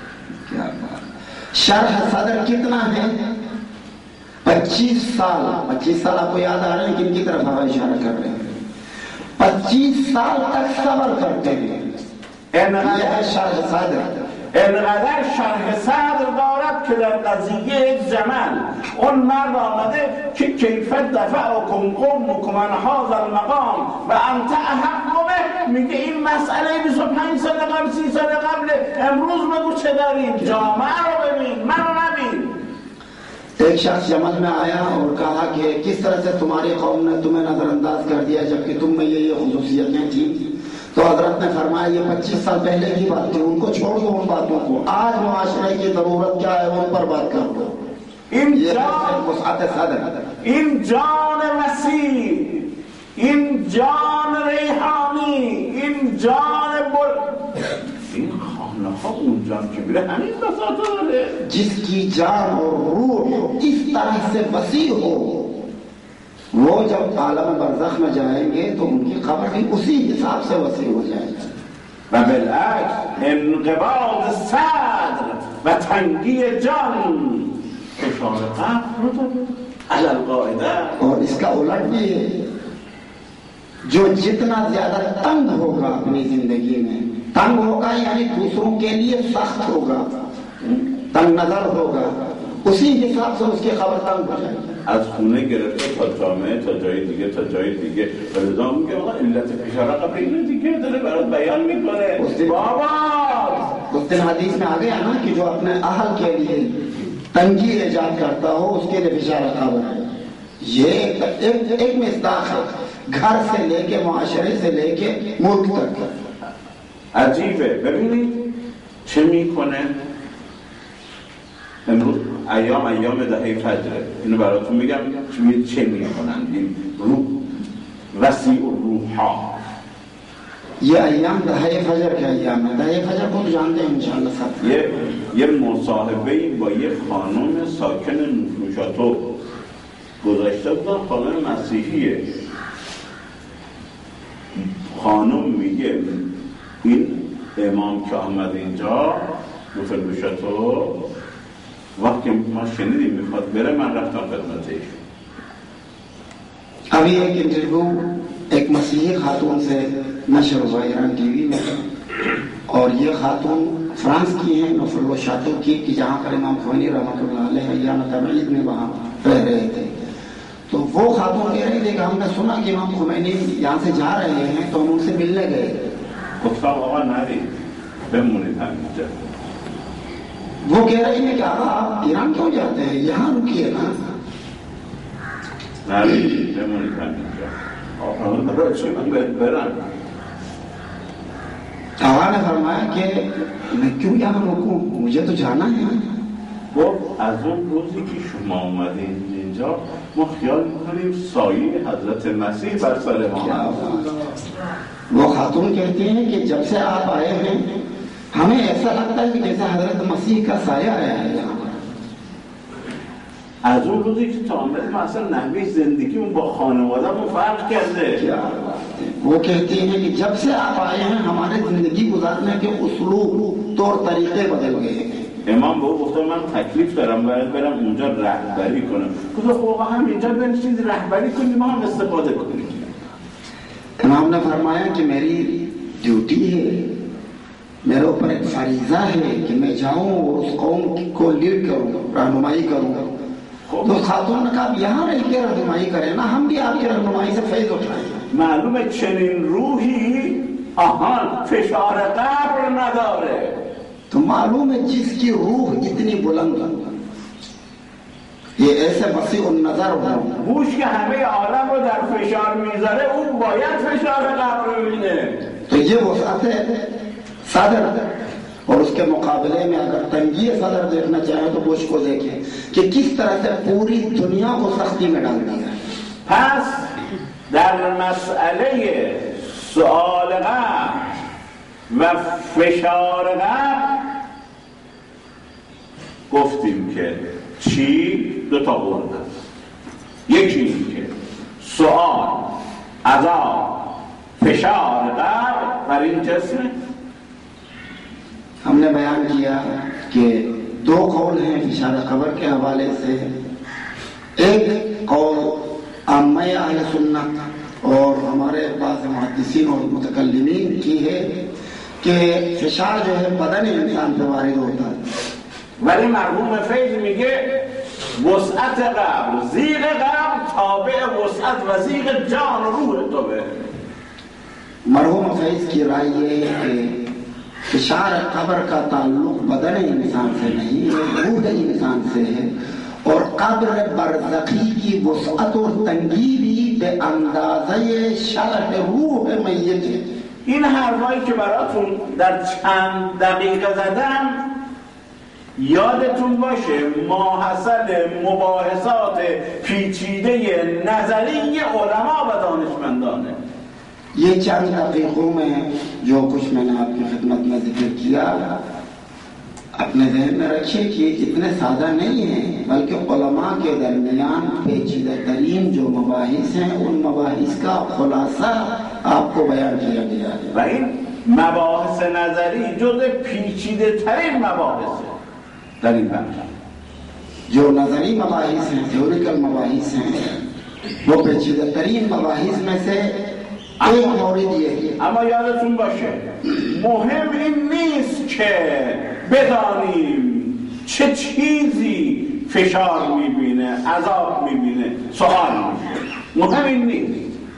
शरह सदर कितना है? 25 साल। 25 साल आपको याद आ रहे हैं किनकी तरफ हवा इशारा कर रहे हैं? 25 साल तक सब्र करते हैं। यह है शरह सदर। انقدر شرح صدر دارد که در قضیه زمن اون مرد آمده که کیف دفعکم قومکم عن هذا المقام و انت احق به، میگه این مسئله 25 سال قبل 30 سال قبل، امروز بگو چه داریم، جامعه رو ببین، منو نبین. एक शख्स जमल में आया और कहा कि किस तरह से तुम्हारी कौम ने तुम्हें नजरअंदाज कर दिया जबकि तुम में ये खुसूसियतें थी। तो हजरत ने फरमाया ये 25 साल पहले की बात थी, उनको छोड़ दो उन बातों को, आज मुआशरे की जरूरत क्या है उन पर बात कर दो। این جان وسیع، این جان ریحانی، این جان این خانه ها اون جان که میره همین بساطه داره. जिसकी जान और रूह इस तरह से वसी हो, वो जब आलम बरज़ख में जाएंगे तो उनकी कब्र भी उसी हिसाब से वसी हो जाएगी। و بالعکس انقباض صدر و تنگی جان فشار قلب رو داره علی القاعده. और इसका उलट भी है, जो जितना ज्यादा तंग होगा अपनी जिंदगी में, तंग होगा यानी दूसरों के लिए सख्त होगा, तंग नजर होगा, उसी हिसाब से उसकी खबर तंग हो जाएगी। از خونه گرفته تا جامعه تا جای دیگه تا جای دیگه، ولذا میگه آقا علت فشار قبر اینو دیگه داره برات بیان میکنه. بابا उस दिन हदीस में आ गया ना कि जो अपने अहल के लिए तंगी ईजाद करता हो उसके लिए फिशार खबर है। ये एक मिस्दाक है, घर से लेके मुआशरे से लेके मुल्क तक। عجیبه. ببینید چه میکنه. امروز ایام دهه فجره، اینو براتون میگم چه میکنن این روح وسیع الروح ها. ये अय्याम दहे फजर के अय्याम है। दहे फजर को जानते हैं इंशाअल्लाह सब। یه مصاحبه با یه خانم ساکن نوشاتو گذاشته بودن، خانم مسیحیه. خانم میگه این امام که آمد اینجا نوشاتو وقتی ما شنیدیم میخواد بره، من رفتم خدمتش. अभी एक इंटरव्यू एक मसीही खातून से नशर हुआ ईरान टीवी में, और ये खातून फ्रांस की हैं, नफरुल्लाह शातो की, कि जहाँ पर इमाम ख़ुमैनी रहमतुल्लाह अलैह तबईद में वहाँ रह रहे थे। तो वो खातून कह रही थी कि हमने सुना कि इमाम ख़ुमैनी यहाँ से जा रहे हैं, तो हम उनसे मिलने गए। वो कह रही है कि आगा आप ईरान क्यों जाते हैं, यहाँ रुकिए ना। आगा ने फरमाया कि मैं क्यों यहाँ रुकूं, मुझे तो जाना है। वो از اون روزی که شما اومدین اینجا ما خیال میکنیم سایه حضرت مسیح بر سر ما هست. वो खातून कहती हैं कि जब से आप आए हैं हमें ऐसा लगता है कि जैसे हजरत मसीह का साया आया है यहाँ पर। از اون روزی که تا آمدیم اصلا نحوه زندگیمون با خانواده‌مون فرق کرده. वो कहती हैं कि जब से आप आए हैं हमारे जिंदगी गुजारने के उसलूब तौर तरीके बदल गए हैं। امام به او گفته من تکلیف دارم باید برم اونجا رهبری کنم. گفت خب هم اینجا بنشین رهبری کنیم ما هم استفاده کنیم. इमाम ने फरमाया कि मेरी ड्यूटी है, मेरे ऊपर एक फरीजा है कि मैं जाऊं और उस कौम को लीड करूं, रहनुमाई करूं। तो खातून ने कहा यहाँ रह के रहनुमाई करें ना, हम भी आपकी रहनुमाई से फैज़ उठाएं। معلومه چنین روحی آهان فشار قبر نداره. तो मालूम है जिसकी रूह इतनी बुलंद, ये ऐसे मसीह नजर हो روح که همه عالم رو در فشار میذاره اون باید فشار قبر رو ببینه. तो ये वसात है सदर, और उसके मुकाबले में अगर तंगी सदर देखना चाहे तो बुश को देखें कि किस तरह से पूरी दुनिया को सख्ती में डाल दिया। پس در مسئله سؤال قبر و فشار قبر گفتیم که چی؟ دو تا قول هست. یکی این که سؤال عذاب فشار قبر بر این جسمه. हमने बयान किया कि दो कौल हैं फिशार कब्र के हवाले से। एक कौल आम्मा अहले सुन्नत और हमारे पास मुहद्दिसीन और मुतकल्लिमीन की है कि फिशार जो है बदन इंसान पे वारिद होता है। ولی مرحوم فیض میگه وسعت قبر زیغ قبر تابع وسعت و زیغ جان و روح توه. मरहूम फैज की राय ये है कि फिशार कब्र का ताल्लुक बदन इंसान से नहीं है, रूह इंसान से है। और कब्र बरज़खी की वसअत और तंगी भी बे अंदाज़े शरह रूह मैयत है। این حرفایی که براتون در چند دقیقه زدم یادتون باشه ماحصل مباحثات پیچیده نظری علما و دانشمندانه. ये चंद दकीकों में जो कुछ मैंने आपकी खिदमत में जिक्र किया अपने ज़हन में रखिए कि इतने सादा नहीं है, बल्कि उलमा के दरमियान पेचीदा तरीन जो मबाहिस हैं उन मबाहिस का खुलासा आपको बयान किया गया है। و این مباحث نظری جز پیچیده ترین مباحث در این بحث. जो नजरी मबाहिस हैं, थ्योरिकल मबाहिस हैं, वो पेचीदा तरीन मबाहिस में से एक मौरिद ये है। اما یادتون باشه مهم این نیست که بدانیم چه چیزی فشار میبینه، عذاب میبینه، سوال میشه. مهم این نیست.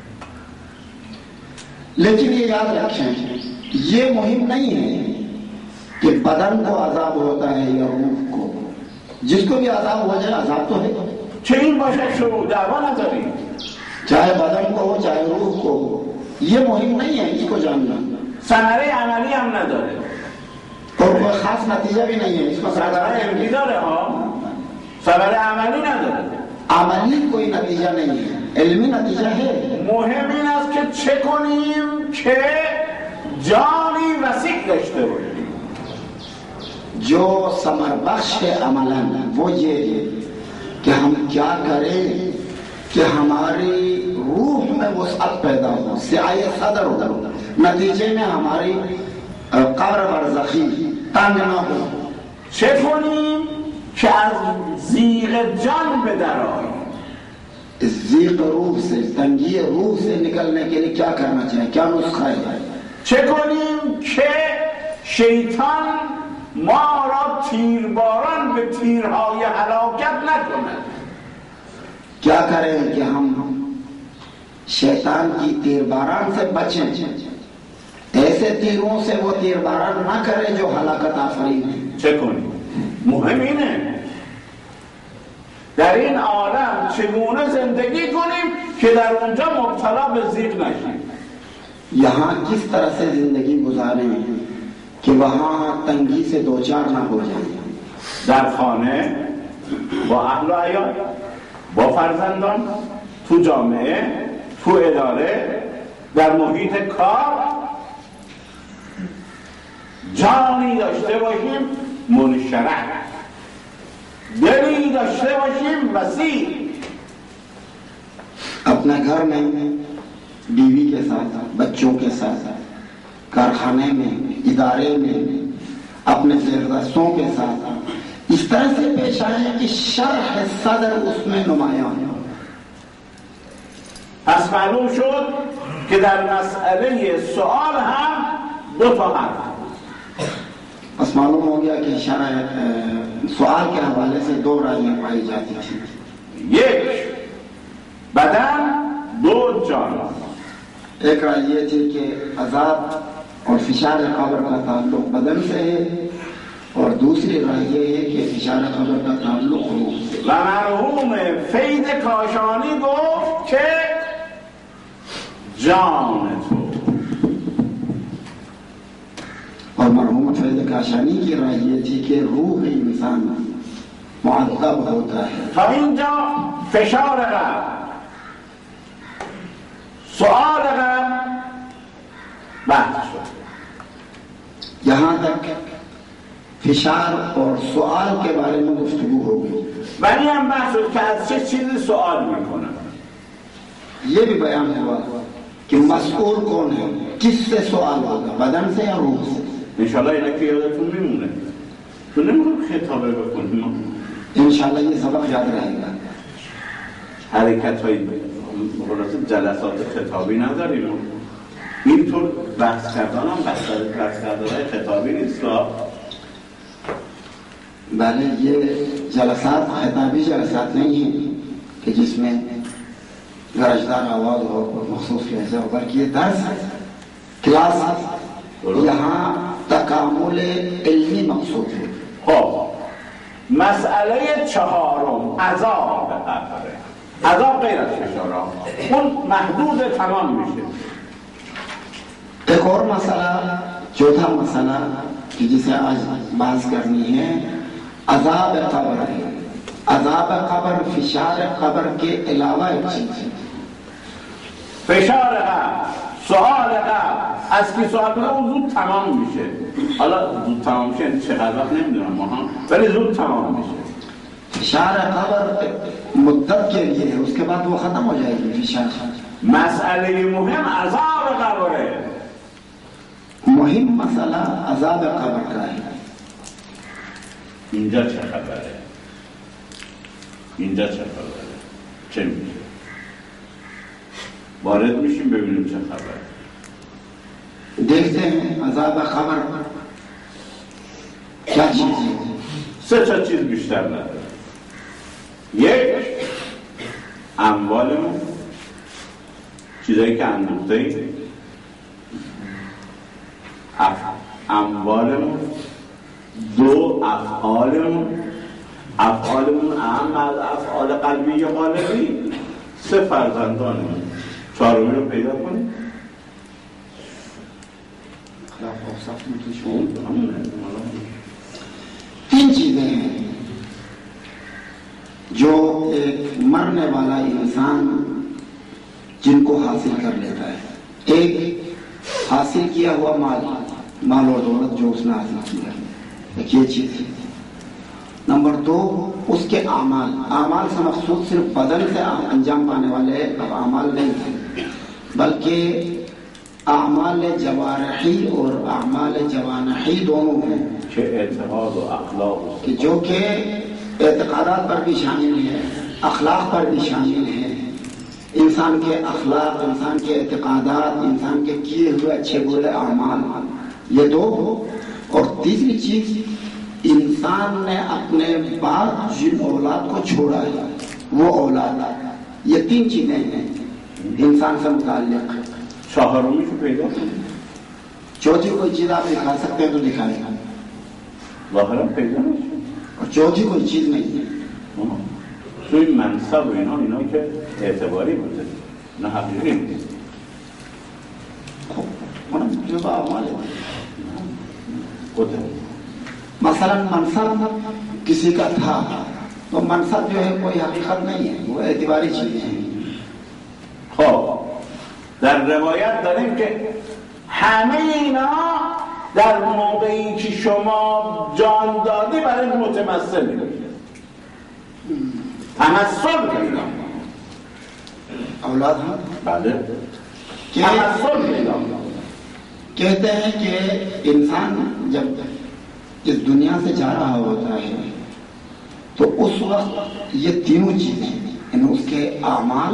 लेकिन ये याद रखें ये मुहिम नहीं है कि बदन को अजाब होता है या रूह को। जिसको भी अजाब हो जाए अजाब तो है, چه این باشه شروع دعوا نداریم. चाहे बदन को हो चाहे रूह को हो, ये मुहिम नहीं है इसको जानना। ثمره عملی هم نداره और कोई खास नतीजा भी नहीं है इसको। ثمره علمی داره ها، ثمره عملی نداره. अमली कोई नतीजा नहीं है, इल्मी नतीजा है। مهم این است که چه کنیم که جانی وسیع داشته باشیم. जो समर बख्श है अमलन वो ये है कि हम क्या करें कि हमारी रूह में वसअत पैदा हो, सिआए सदर हो, नतीजे में हमारी कब्र बरज़खी तंग न हो। چه کنیم که از زیغ جان به در آییم. ज़ीक़ रूह से, तंगी रूह से निकलने के लिए क्या करना चाहिए, क्या नुस्खा है? چه کنیم که شیطان ما را تیرباران به تیرهای هلاکت نکند؟ क्या करें कि हम शैतान की तीरबारान से बचें, ऐसे तीरों से वो तीरबारान ना करें जो हलाकत आफरीन है। چه کنیم؟ مهم اینه در این عالم چگونه زندگی کنیم که در اونجا مبتلا به ضیق نشیم. यहाँ किस तरह से जिंदगी गुजारें कि वहाँ तंगी से दो चार ना हो जाए। در خانه با اهل و عیال، با فرزندان، تو جامعه، تو اداره، در محیط کار جانی داشته باشیم منشرح، دلی داشته باشیم وسیع. अपने घर में बीवी के साथ, बच्चों के साथ, कारखाने में, इदारे में, अपने ज़ेरदस्तों के साथ इस तरह से पेश आए कि शरह सदर उसमें नुमायां हो। پس معلوم شد که در مسئله سؤال هم دو تا حرف. बस मालूम हो गया कि शरह सवाल के हवाले से दो रायें पाई जाती थी। یک بدن، دو جان. एक राय ये थी कि अजाब और फिशार क़ब्र का ताल्लुक बदन से है, और दूसरी राय ये है कि फिशार क़ब्र का ताल्लुक रूह से। و مرحوم فید کاشانی گفت که جان تو. और मरहूम फैज़ काशानी की राय ये थी कि रूह इंसान मुअद्दब होता है। تا اینجا فشار قلب، سؤال قلب بحث شد. यहाँ तक फिशार और सवाल के बारे में गुफ्तगू हो गई। ولی هم بحث شد که از چه چیزی سؤال میکنن. ये भी बयान हुआ कि मसऊल कौन है, किससे सवाल होगा, बदन से या रूह से। انشاءالله اینا که یادتون میمونه. تو نمیخوام خطابه بکنیم، इंशाल्लाह ये सबक याद रहेगा। حرکت های خلاصه جلسات خطابی نداریم. اینطور بحث کردن هم بحث کردن های خطابی نیست. भले ये जलसात खिताबी जलसात नहीं है कि जिसमें गरजदार आवाज हो और मखसूस लहजा हो, बल्कि ये दर्स क्लास यहाँ तकामुल इल्मी मकसूद है। خب مسئله چهارم عذاب قبره. عذاب غیر از فشارها، اون محدود تمام میشه. एक और मसला, चौथा मसला कि जिसे आज बात करनी है, अजाब कब्र है। अजाब कब्र फिशार कब्र के अलावा एक चीज है। فشار قبر، سؤال قبر، از کی سوال کنه اون زود تمام میشه. حالا زود تمام میشه چقدر وقت نمیدونم ما هم، ولی زود تمام میشه. फिशार कब्र मुद्दत के लिए है, उसके बाद वो खत्म हो जाएगी फिशार। مسئله مهم عذاب قبره. मुहिम मसला अजाब कब्र का है। اینجا چه خبره؟ اینجا چه خبره؟ چه میشه؟ وارد میشیم ببینیم چه خبره. देखते हैं अजाब कब्र क्या चीज है। سه تا چیز بیشتر نداره. یک، اموالمون، چیزایی که اندوخته‌ایم، اموالمون. دو، افعالمون. افعالمون اهم از افعال قلبی یا قالبی. سه، فرزندانمون. چهارمی رو پیدا کنیم. तीन चीजें हैं जो एक मरने वाला इंसान जिनको हासिल कर लेता है। एक, हासिल किया हुआ माल, माल और दौलत जो उसने हासिल किया, एक ये चीज है। नंबर दो, उसके आमाल। आमाल से मकसूद सिर्फ बदन से अंजाम पाने वाले अब आमाल नहीं है, बल्कि आमाल जवारही और आमाल जवानही दोनों हैं कि जो के एतकादात पर भी शामिल है, अखलाक पर भी शामिल है, इंसान के अखलाक, इंसान के एतकादात, इंसान के किए हुए अच्छे बुरे अमाल, ये दो। और तीसरी चीज, इंसान ने अपने बाद जिन औलाद को छोड़ा है वो औलाद। ये तीन चीजें हैं इंसान से मुताल्लिक। शोहरों में से पैदा, चौथी कोई चीज आप दिखा सकते हैं तो दिखाएगा, बाहर पैदा और चौथी कोई चीज नहीं है। तो این منصب و اینا که اعتباری بوده نه حقیقی بوده. मसलन मनसब किसी का था तो मनसब जो है कोई हकीकत नहीं है, वो एतबारी चीज है। خب در روایت داریم که همه اینا در موقعی که شما جان دادی برای متمثل می‌بینید. تمثل پیدا औलाद हम بله تمثل پیدا कहते हैं कि इंसान जब इस दुनिया से जा रहा होता है तो उस वक्त ये तीनों चीजें यानी उसके आमाल,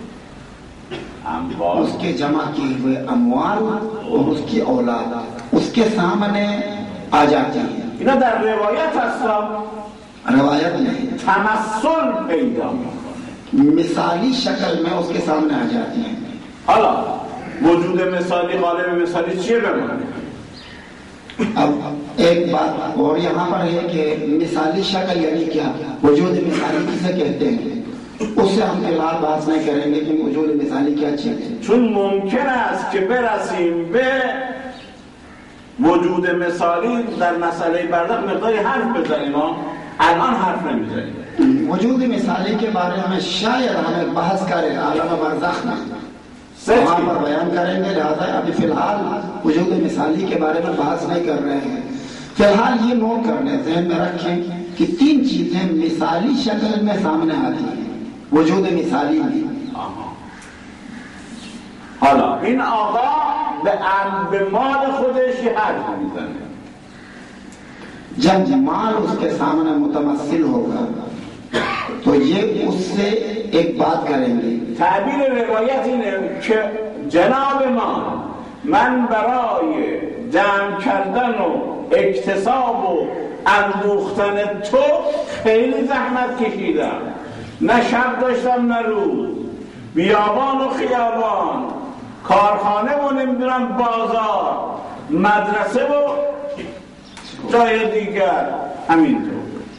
उसके जमा किए हुए अमवाल और उसकी औलाद उसके सामने आ जाती है। اینا در روایت هستن، रवायत में تمثل پیدا मिसाली शक्ल में उसके सामने आ जाती है। حالا وجود مثالی قالب مثالی چیه بمونه؟ अब एक बात और यहाँ पर है कि मिसाली शक्ल यानी क्या, वजूद मिसाली किसे कहते हैं, उससे हम फिलहाल बात नहीं करेंगे कि वजूद मिसाली क्या चीज है। چون ممکن است که برسیم به وجود مثالی در مسئله برزخ مقداری حرف بزنیم، الان حرف نمیزنیم। वजूद मिसाली के बारे में शायद हमें बहस करें आलम बरज़ख में, वहाँ पर बयान करेंगे, लिहाजा अभी फिलहाल वजूद मिसाली के बारे में बहस नहीं कर रहे हैं। फिलहाल ये नोट कर लें, ज़हन में रखें कि तीन चीजें मिसाली शक्ल में सामने आती हैं वजूद मिसाली में। حالا این آقا به مال خودش یه حرف میزنه، जब माल उसके सामने मुतमस्सिल होगा तो ये उससे एक बात करेंगे। تعبیر روایت اینه که جناب ما، من برای جمع کردن و اکتساب و اندوختن تو خیلی زحمت کشیدم، نه شب داشتم نه روز، بیابان و خیابان، کارخانه و نمیدونم بازار، مدرسه و جای دیگر، همینطور।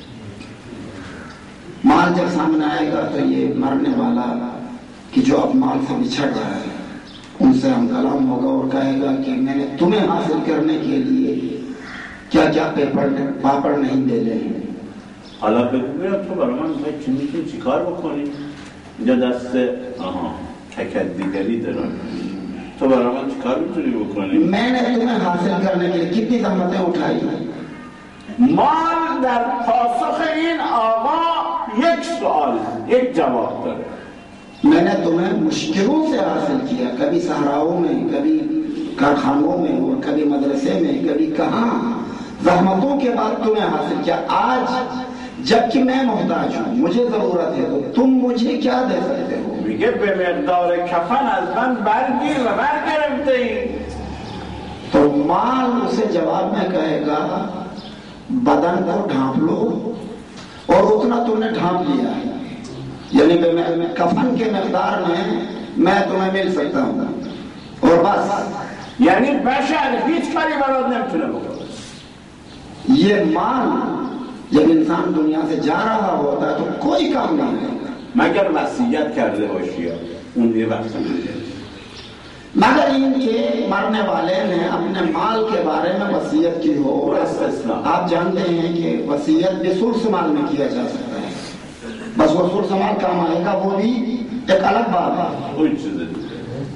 माल जब सामने आएगा तो ये मरने वाला कि जो अब माल से बिछड़ जाए उनसे हम कलाम होगा और कहेगा कि मैंने तुम्हें हासिल करने के लिए क्या क्या पापड़ नहीं बेले हैं। حالا بگویم تو برای من میتونی چی کار بکنی؟ اینجا دست تکدیگری دارم، تو برای من چی کار میتونی بکنی؟ मैंने तुम्हें हासिल करने के लिए कितनी जहमतें उठाई। مال در پاسخ این آقا یک سوال، یک جواب داره. मैंने तुम्हें मुश्किलों से हासिल किया, कभी सहराओं में, कभी कारखानों में और कभी मदरसे में, कभी कहाँ, जहमतों के बाद तुम्हें हासिल किया। आज जबकि मैं मोहताज हूँ, मुझे जरूरत है, तो तुम मुझे क्या दे सकते हो। میگه به مقدار کفن از من برگیر و برگرفته ای. तो माल उसे जवाब में कहेगा बदन को ढांप लो और उतना तुमने ढांप लिया है, यानी कफन के मकदार में मैं तुम्हें मिल सकता हूँ और बस। یعنی بشر هیچ کاری برات نمیتونه بکنه. ये माल जब इंसान दुनिया से जा रहा होता है तो कोई काम नहीं करेगा مگر وصیت کرده باشی، اون یه وقت میشه. मगर इनके मरने वाले ने अपने माल के बारे में वसीयत की हो। आप जानते हैं कि वसीयत भी सुर्स माल में किया जा सकता है, बस वो सुर्स माल काम आएगा, वो भी एक अलग बात है। اون چیزه دیگه.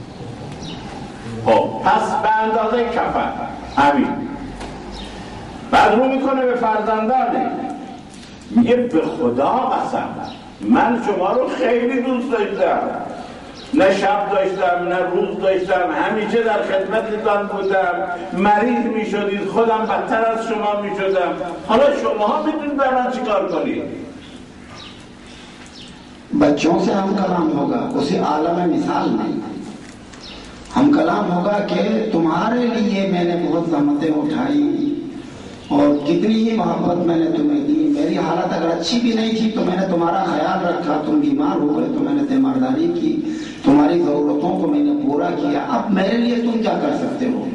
خب پس به اندازه کفن همین. بعد رو میکنه به فرزندانه، میگه به خدا قسم من شما رو خیلی دوست داشتم، نه شب داشتم نه روز داشتم، همیشه در خدمتتان بودم، مریض میشدید خودم بدتر از شما میشدم، حالا شما میتونید به من چیکار کنید؟ बच्चों से हम कलाम होगा उसी आलम मिसाल में हम कलाम होगा कि तुम्हारे लिए मैंने बहुत ज़हमतें उठाई और कितनी ही मोहब्बत मैंने तुम्हें दी। मेरी हालत अगर अच्छी भी नहीं थी तो मैंने तुम्हारा ख्याल रखा, तुम बीमार हो गए तो मैंने तीमारदारी की, तुम्हारी ज़रूरतों को मैंने पूरा किया। अब मेरे लिए तुम क्या कर सकते हो?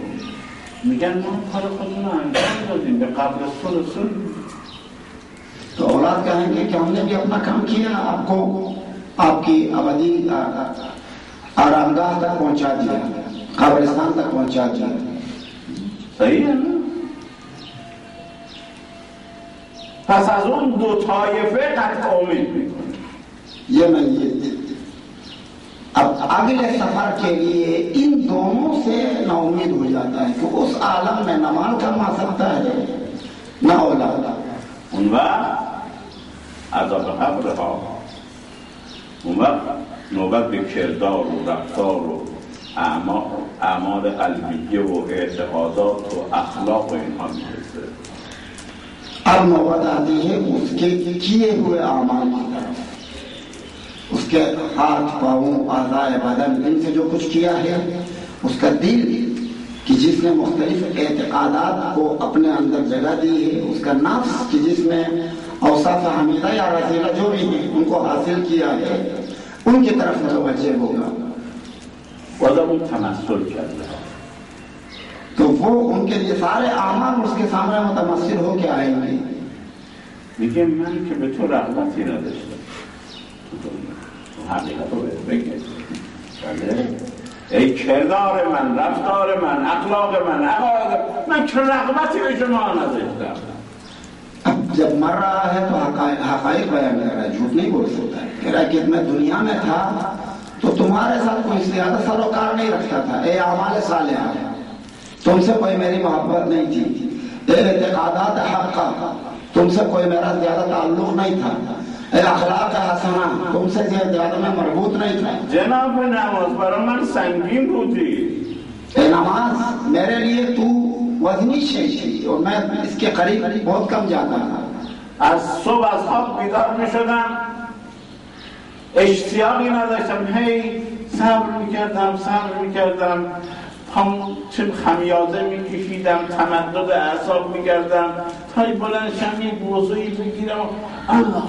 तो औलाद कहेंगे कि हमने भी अपना काम किया, आपको आपकी अवधि आरामगाह तक पहुंचा दिया, कब्रिस्तान तक पहुंचा दिया। सही है ना? پس از اون دو طایفه قطع امید میکنه. ये अब अगले सफर के लिए इन दोनों से नाउमीद हो जाता है कि उस आलम में न माल कमा सकता है न औलाद। اون وقت عذاب قبر ها، اون وقت نوبت به کردار و رفتار و اعمال قلبیه و اعتقادات و اخلاق اینها میرسه. अब नौबत आती है उसके किए हुए आमाल की तरफ, उसके हाथ पाँव आज़ाए बदन इनसे जो कुछ किया है, उसका दिल कि जिसने मुख्तलिफ एतकादात को अपने अंदर जगह दी है, उसका नफ्स कि जिसने औसाफ हमीदा या रज़ीला जो भी है उनको हासिल किया है, उनकी तरफ मुतवज्जे होगा। तो वो उनके लिए सारे आमाल उसके सामने मुतमस्सिल हो के आएंगे। میگه من که به تو رغبتی نداشتم، حقیقت رو بگه ای کردار من، رفتار من، اخلاق من، عقاید من که رغبتی به شما نداشتم. जब मर रहा है तो हकाइक बयान कर रहा है, झूठ नहीं बोल सकता है। कह रहा है कि मैं दुनिया में था तो तुम्हारे साथ कोई ज्यादा सरोकार नहीं रखता था। ए आमाल सालिहा, तुमसे कोई मेरी मोहब्बत नहीं थी। एतकादात हक़्क़ा, तुमसे कोई मेरा ज्यादा ताल्लुक नहीं था। अखलाक हसना, तुमसे ज्यादा मैं मरबूत नहीं था। जनाब नमाज बरा मन संगीन होती, नमाज मेरे लिए तू वजनी शे थी और मैं इसके करीब बहुत कम जाता था। از صبح از خواب بیدار می شدم، اشتیاقی نداشتم، هی صبر می کردم چه خمیازه می کشیدم، تمدد اعصاب می کردم تا بلندشم یک موضوعی بگیرم الله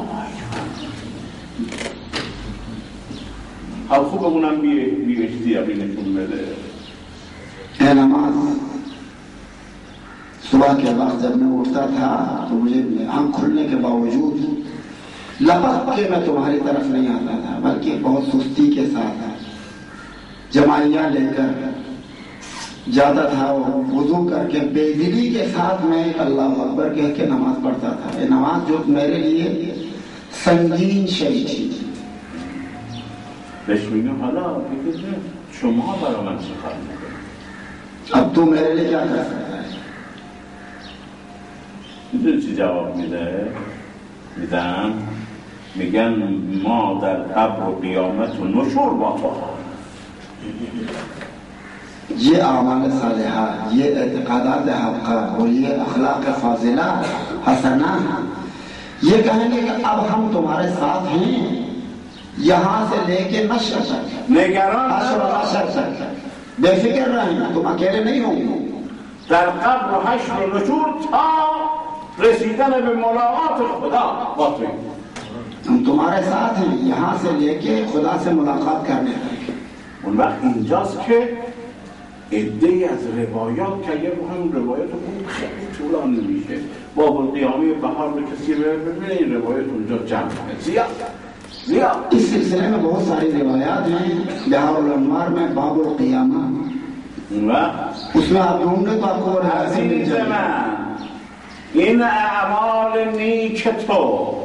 اکبر. خوب اونم بی اشتیاقی نشون بده. नमाज सुबह के वक्त जब मैं उठता था तो मुझे आँख खुलने के बावजूद लपक के मैं तुम्हारी तरफ नहीं आता था, बल्कि बहुत सुस्ती के साथ जमाइयाँ लेकर जाता था और वुज़ू करके बेदिली के साथ मैं अल्लाह अकबर कह के नमाज पढ़ता था। ये नमाज जो मेरे लिए संगीन शय थी। अब तू मेरे लिए क्या कर सकता है? جواب میدم میگن ما در قبر و قیامت و نشور با تو. ये आमाल सालिहा, ये एतकादात हक़्क़ा और ये अखलाक फाजिला हसना, ये कहेंगे कि अब हम तुम्हारे साथ हैं यहाँ से लेके नश्र तक, बेफिक्र रहें, तुम अकेले नहीं होंगे। در قبر و حشر و نشور تا رسیدن به ملاقات خدا با تو، हम तुम्हारे साथ हैं यहाँ से लेके खुदा से मुलाकात करने तक। اون وقت اینجاست که عده‌ای از روایات که اگر هم روایات خوب خیلی طولانی میشه، باب القیامه بهار به کسی ببینه این روایات اونجا جمع ہے زیاد. इस सिलसिले में बहुत सारी रिवायात हैं। बहारुल अन्वार में बाबुल क़ियामा, उसमें आप ढूंढे तो आपको عزیز من این اعمال نیک تو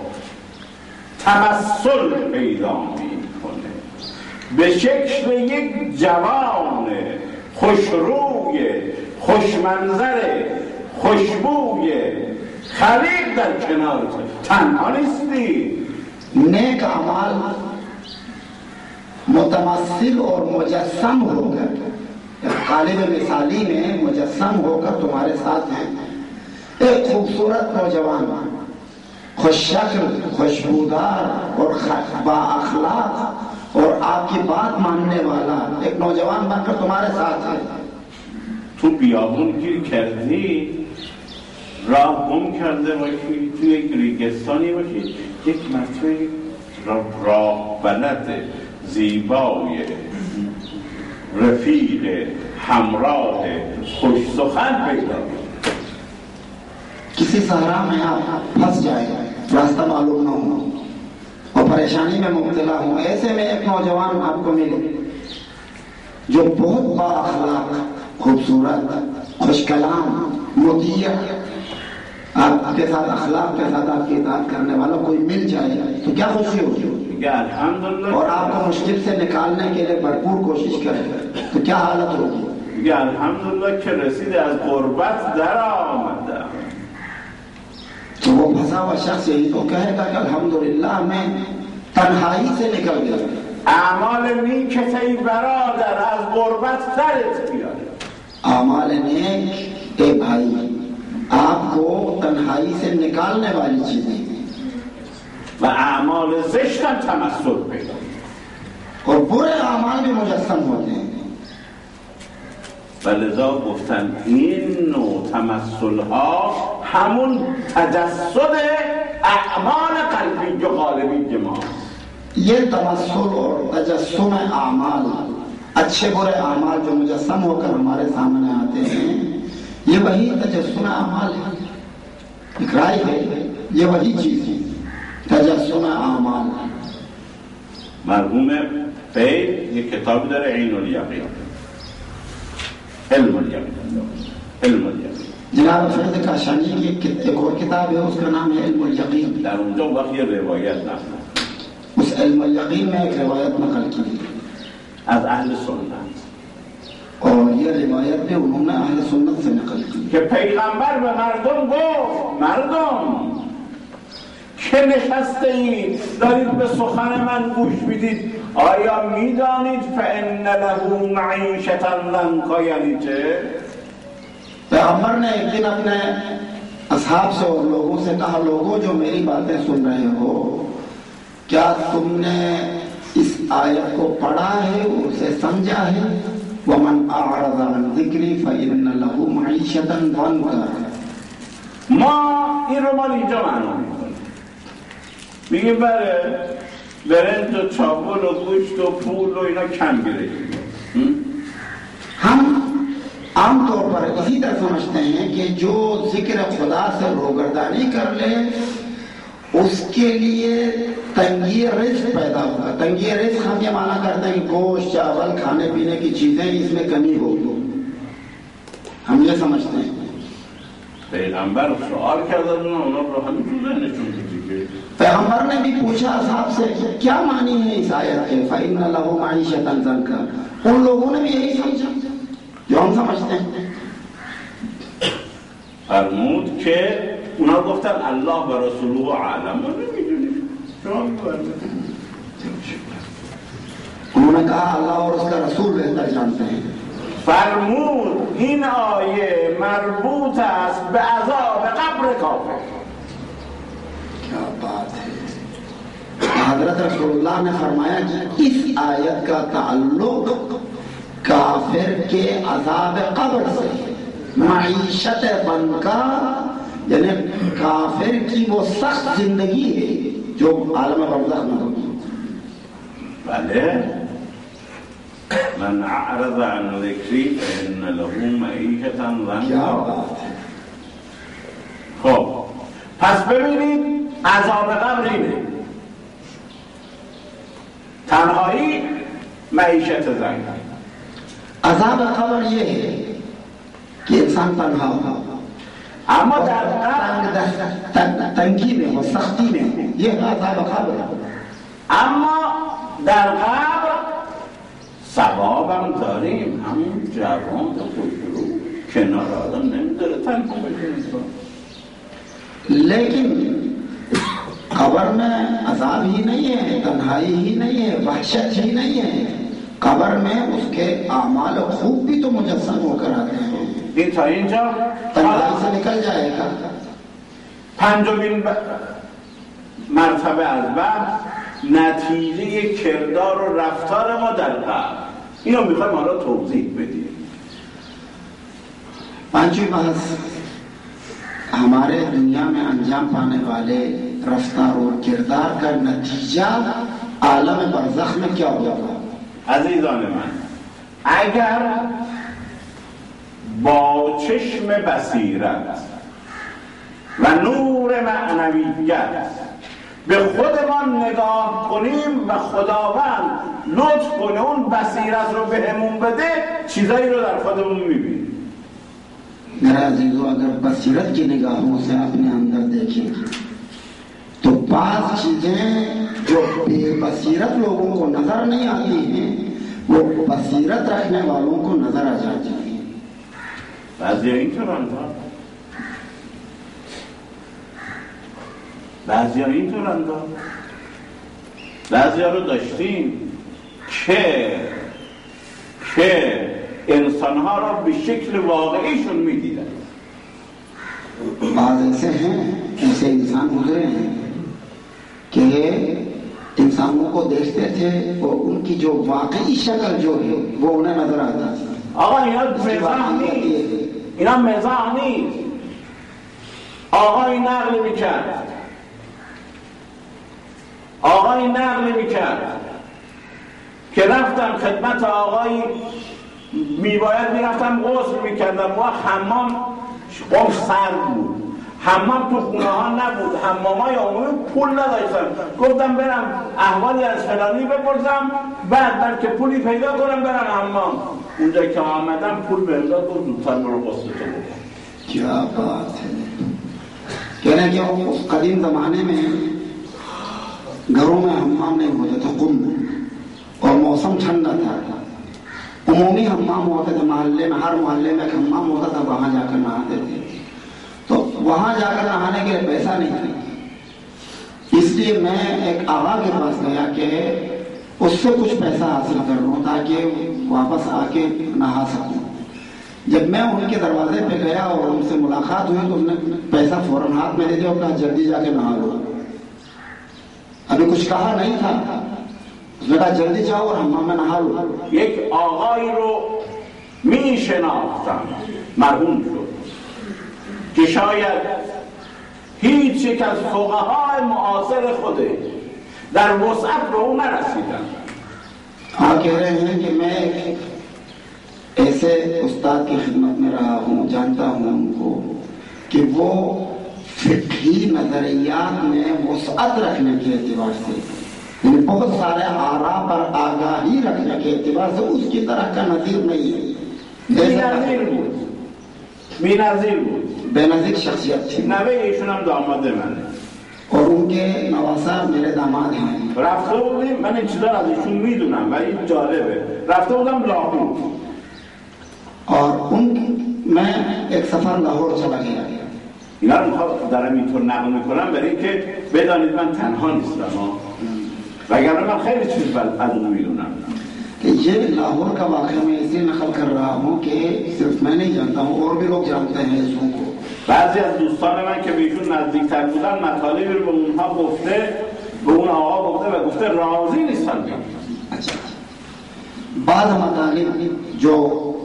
تمثل پیدا میکنه به شکل یک جوان خوشروی، خوشمنظر، خوشبوی خلیق در کنارت، تنها نیستی. नेक अमाल मुतमस्सिल और मुजस्सम होकर, कालिब मिसाली में मुजस्सम होकर तुम्हारे साथ हैं। एक खूबसूरत नौजवान खुशशक्ल, खुशबूदार और बाअखलाक और आपकी बात मानने वाला एक नौजवान बनकर तुम्हारे साथ है। تو بیابون گیر کردی، راه گم کرده باشی، توی یک ریگستانی باشی، یک مرتبه راه بلد زیبای رفیق همراه خوش سخن پیدا किसी सहरा में आप फंस जाए, रास्ता मालूम ना हो और परेशानी में मुब्तला हो, ऐसे में एक नौजवान आपको मिले जो बहुत बाअखलाक, खूबसूरत, खुशकलाम, मुतीय, आपके साथ अखलाक के साथ आपकी इताअत करने वाला कोई मिल जाए तो क्या खुशी होगी। और आपको मुश्किल से निकालने के लिए भरपूर कोशिश करे तो क्या हालत होगी। अल्हम्दुलिल्लाह के रसीद आज गुर्बत दर आमदा, तो वो फंसा हुआ शख्स यही तो कहेगा कि अल्हम्दुलिल्लाह मैं तन्हाई से निकल गया। आमाल नीकतई बरादर आज गुर्बत दरत बियारे, आमाल नेक ए भाई आपको तन्हाई से निकालने वाली चीजें व आमाल ज़िश्तन तमस्सुल पैदा, और बुरे आमाल भी मुजस्सम होते हैं। वलिज़ा गुफ्तन इन नोع तमस्सुल हा हमून तजस्सुद अमाल क़ल्बी जो ग़ालिबी जमा, ये तमस्सुल और तजस्सुम आमाल, अच्छे बुरे आमाल जो मुजस्सम होकर हमारे सामने आते हैं, ये वही तजस्सुम आमाल है, इकरार है, ये वही चीज है तजस्सुम आमाल। मरहूम फैज़ ये किताब दर ऐनुल यक़ीन, इल्मुल यक़ीन, इल्मुल यक़ीन। जनाब फैज़ काशानी की एक और किताब है, उसका नाम है इल्मुल यक़ीन। दर उनका वक़्त ये रिवायत ना, उस इल्मुल यक़ीन में एक रिवायत नकल की आज अहले सुन्नत, और ये रिवायत भी उन्होंने अहले सुन्नत से नकल की कि पैगंबर به مردم گفت مردم که نشسته اید دارید به سخن من گوش میدید، آیا میدانید فإن له معیشة ضنکا یعنی چه؟ पैगंबर ने एक दिन अपने असहाब से और लोगों से कहा, लोगों जो मेरी बातें सुन रहे हो, क्या तुमने इस आयत को पढ़ा है, उसे समझा है। वमन अअरज़ अन ज़िक्री फ़इन्न लहू मईशतन ज़ंका। ما این رو مال اینجا معنا میکنیم، میگیم برنج و چاول و گوشت و پول و اینا کم گرفتیم. हम आमतौर पर इसी तरह समझते हैं कि जो जिक्र खुदा से रोगर्दानी कर ले उसके लिए तंगी रिज़्क़ पैदा होगा। तंगी रिज़्क़ हम ये माना करते हैं कि गोश्त, चावल, खाने पीने की चीजें, इसमें कमी होगी, हम ये समझते हैं। पैगंबर सवाल करते हैं, पैगंबर ने भी पूछा साहब से क्या मानी है इस आयत के, फ़इन्न लहू मईशतन ज़ंका। उन लोगों ने भी यही समझा जो हम समझते हैं। فرمود که اونا گفتن الله و رسوله عالم، ما نمیدونیم. उन्होंने कहा अल्लाह और उसका रसूल बेहतर जानते हैं। فرمود این آیه مربوط است به عذاب قبر کافر. क्या बात है। हज़रत रसूलुल्लाह ने फरमाया कि इस आयत का ताल्लुक काफिर के अज़ाब कब्र से, मईशत बनका यानी काफिर की वो सख्त जिंदगी है जो आलम बरज़ख में होगी। بله من اعرض عن ذکری فإن له معیشة ضنکا. خب پس ببینید عذاب قبر اینه، تنهایی معیشت ضنکا. अज़ाब कब्र ये है कि इंसान तन्हा हो, اما در तंगी में हो, सख्ती में हो, ये अज़ाब कब्र। اما در قبر ثوابم داریم، همون جوان و خوشرو کنار آدم نمیداره تنها بشه. लेकिन कब्र में अज़ाब ही नहीं है, तन्हाई ही नहीं है, वहशत ही नहीं है। कब्र में उसके आमाल खूब भी तो मुजस्सम होकर आते हैं। این تا اینجا तन्हाई से निकल जाएगा। پنجمین مرتبه از بحث نتیجه کردار و رفتار ما در قبل. اینو میخوایم حالا توضیح بدیم. पांचवी बहस हमारे दुनिया में अंजाम पाने वाले रफ्तार और किरदार का नतीजा आलम बरज़ख में क्या होगा? عزیزان من، اگر با چشم بصیرت و نور معنویت به خودمان نگاه کنیم و خداوند لطف کنه اون بصیرت رو بهمون بده، چیزایی رو در خودمون میبینیم. मेरा अजीजों, अगर बसीरत की निगाहों से अपने अंदर देखें तो पांच चीजें जो बेबसीरत लोगों को नजर नहीं आती हैं वो बसीरत रखने वालों को नजर आ जाती हैं. بعضیا اینطورن بعضیا رو داشتیم که انسانها را به شکل واقعیشون میدیدن. بعض ऐसे हैं, ऐसे इंसान गुजरे हैं कि इंसानों को देखते थे और उनकी जो वाकई शक्ल जो है वो उन्हें नजर आता था. آقا اینا مزاح نیست. آقای نقل میکرد که رفتم خدمت آقایی میباید میرفتم غسل میکردم و حمام سرد بود، حمام تو خونه ها نبود، حمام های عمومی پول نداشتم. گفتم برم احوالی از فلانی بپرسم، بعد بلکه پولی پیدا کنم برم حمام. اونجا که آمدم پول به امداد بود، زودتر برو غسل تو بکن. क्या बात है. कहना कि उस कदीम जमाने में घरों में हम्माम नहीं होते थे, कुम में, और मौसम ठंडा था. उमूमी हम्माम होते थे मोहल्ले में, हर मोहल्ले में एक हम्माम होता था, वहां जाकर नहाते थे. तो वहां जाकर नहाने के लिए पैसा नहीं था, इसलिए मैं एक आगा के पास गया कि उससे कुछ पैसा हासिल कर लूं ताकि वापस आके नहा सकूं. जब मैं उनके दरवाजे पे गया और उनसे मुलाकात हुई तो उन्होंने पैसा फौरन हाथ में दे दिया और कहा जल्दी जाके नहा लो. अभी कुछ कहा नहीं था, उसने कहा जल्दी जाओ और हम्माम में नहा लो. یک آقایی رو میشناختم، مرحوم شد، که شاید هیچ یک از فقهای معاصر خوده در وسعت به اون نرسیدن. हाँ, कह रहे हैं कि मैं ऐसे उस्ताद की खिदमत में रहा हूँ, जानता हूँ उनको कि वो फिक्ही नजरियात में वसअत रखने के एतबार से, बहुत सारे आरा पर आगाही रखने के एतबार से उसकी तरह का नजीर नहीं है. बेनजीर शख्सियत थी. नवे ایشون هم داماد منه और उनके नवासा मेरे दामाद हैं. رفته بودیم، من این چیزا از ایشون میدونم ولی جالبه، رفته بودم لاهور और मैं एक सफर लाहौर चला गया. اینا رو دارم اینطور نقل میکنم برای اینکه بدانید من تنها نیستم، وگرنه من خیلی چیز از اون میدونم. ये लाहौर का वाक़या मैं इसलिए नकल कर रहा हूँ कि सिर्फ मैं नहीं जानता हूँ, और भी लोग जानते हैं इसको. بعضی از دوستان من که بهشون نزدیکتر بودن مطالبی رو به اونها گفته، به اون آقا گفته و گفته راضی نیستن. بعض مطالب जो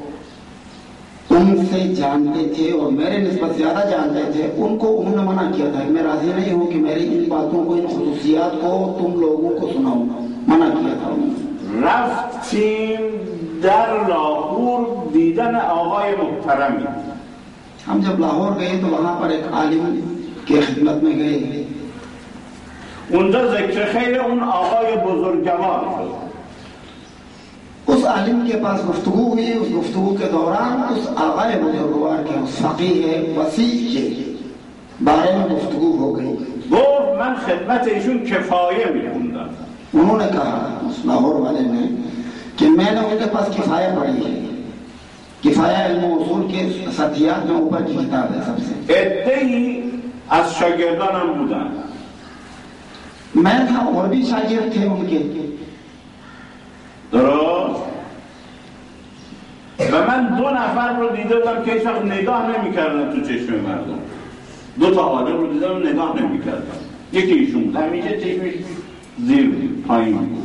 उनसे जानते थे और मेरे निस्बत ज्यादा जानते थे, उनको उन्होंने मना किया था. मैं राजी नहीं हूँ कि मेरी इन बातों को, इन खुसूसियात को तुम लोगों को सुनाऊं. मना किया था उन्होंने. رفتیم در لاهور دیدن آقای محترمی. हम जब लाहौर गए तो वहां पर एक आलिम के खिदमत में गए. اونجا ذکر خیر اون آقای بزرگوار شد. उस आलिम के पास गुफ्तगू हुई. उस गुफ्तगू के दौरान उस आगाए बुजुर्गवार के, उस फकीह वसीह के बारे में गुफ्तगू हो गई. گفت من خدمت ایشون کفایه می‌خوندم. उन्होंने कहा उस लाहौर वाले ने कि मैंने उनके पास किफाया पढ़ी है. किफाया इल्म उसूल के सतियात में ऊपर की किताब है सबसे. عده‌ای از شاگردانم بودن. मैं था और भी शागिर्द थे उनके. درست؟ و من 2 نفر رو دیده بودم که هیچ وقت نگاه نمی‌کردن تو چشم مردم. 2 تا عالم رو دیدم نگاه نمی‌کردن. یکی ایشون بود، همیشه چشمش زیر پایین بود.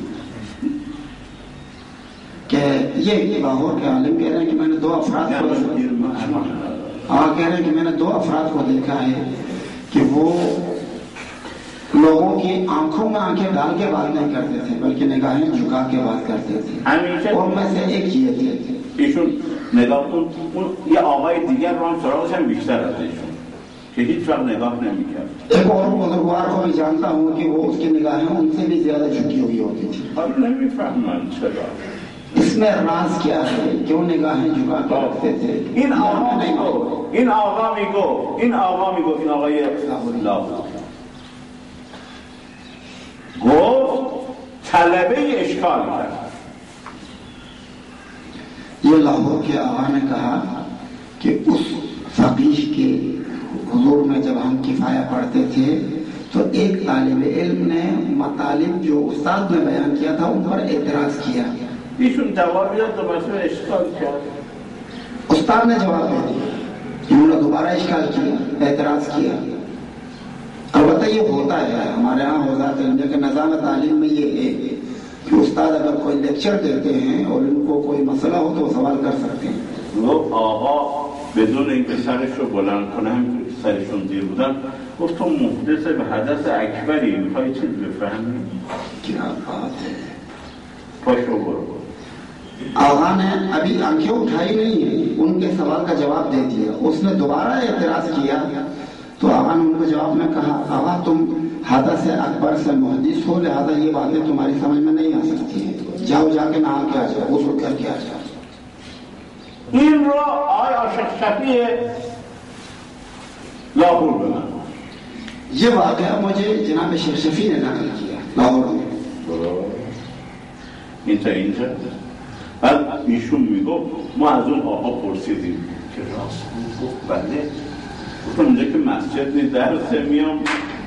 کہ یہ لاہور کے عالم کہہ رہے ہیں کہ میں نے دو افراد کو کہہ رہے ہیں کہ میں نے دو افراد کو دیکھا ہے کہ وہ لوگوں کی آنکھوں میں آنکھیں ڈال کے بات نہیں کرتے تھے بلکہ نگاہیں جھکا کے بات کرتے تھے. اور میں سے ایک یہ تھے. ایشون نگاه کن اون یه آقای دیگر رو هم سراغش هم بیشتر از ایشون که هیچ وقت نگاه نمی‌کرد. ایک اور بزرگوار کو بھی جانتا ہوں کہ وہ اس کی نگاہیں ان سے بھی زیادہ جھکی ہوئی ہوتی تھی. حالا نمی‌فهمن چرا. اس میں راز کیا ہے؟ کیوں نگاہیں جھکا کے رکھتے تھے؟ این آقا میگو این آقای الله گفت طلبه اشکال کرد. یہ لاہور کے آقا نے کہا کہ اس فقیہ کے حضور میں جب ہم کفایہ پڑھتے تھے تو ایک طالب علم نے مطالب جو استاد نے بیان کیا تھا ان پر اعتراض کیا. ایشون جواب داد دوباره اشکال کرد. استاد نے جواب دیا، انہوں نے دوبارہ اشکال کیا، اعتراض کیا. البتہ یہ ہوتا ہے ہمارے یہاں وزارت علم کے نظام تعلیم میں یہ ہے کہ استاد اگر کوئی لیکچر دیتے ہیں اور ان کو کوئی مسئلہ ہو تو سوال کر سکتے ہیں. وہ آقا بدون اینکه سرش رو بلند کنه همینطور که سرشون زیر بودن گفت تو محدث به حدث اکبری میخوای چیز بفهمی؟ کیا بات ہے. پاشو برو. آقا نے ابھی آنکھیں اٹھائی نہیں ہے، ان کے سوال کا جواب دے دیا. اس نے دوبارہ اعتراض کیا تو آقا نے ان کو جواب میں کہا آقا تم حدث اکبر سے محدث ہو لہذا یہ باتیں تمہاری سمجھ میں نہیں آ سکتی ہیں، جاؤ جا کے نہا کے آ جاؤ، غسل کر کے آ جاؤ. این رو آقای عاشق شفیع لاهور بمن. یہ واقعہ مجھے جناب شیخ شفیع نے نقل کیا لاہور میں. این تا اینجا. بعد ایشون میگفت ما از اون آقا پرسیدیم که راست گفت بله. گفتم اونجا که مسجد نیست درسه میام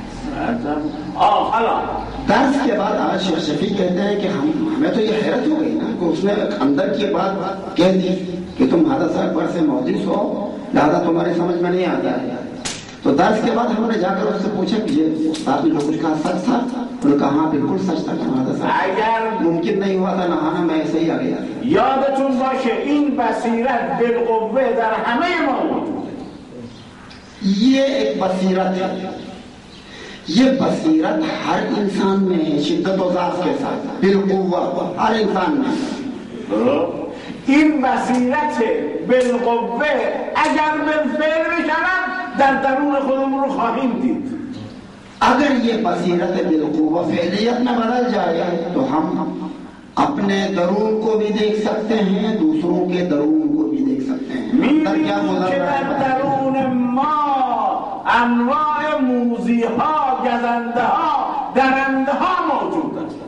درس کے بعد آج شیخ شفیع کہتے ہیں کہ ہمیں تو یہ حیرت ہو گئی نا کہ اس نے اندر کی بات کہہ دی کہ تم حدث اکبر سے محدث ہو لہذا تمہاری سمجھ میں نہیں آتا ہے. تو درس کے بعد ہم نے جا کر اس سے پوچھا کہ یہ استاد نے جو کچھ کہا سچ تھا؟ انہوں نے کہا ہاں بالکل سچ تھا. اگر ممکن نہیں ہوا تھا نہانا میں ایسے ہی آ گیا. یادتون باشه این بصیرت بالقوه در همه ما موجود. یہ ایک بصیرت ہے، یہ بصیرت ہر انسان میں ہے شدت و ضعف کے ساتھ بالقوہ ہر انسان میں. این بصیرت بالقوه اگر بالفعل بشود در درون خودمون رو خواهیم دید. اگر یہ بصیرت بالقوہ فعلیت میں بدل جائے تو ہم اپنے درون کو بھی دیکھ سکتے ہیں، دوسروں کے درون کو بھی دیکھ سکتے ہیں. کیا درون ما انواع موذی ها، گزنده ها، درنده ها موجود است.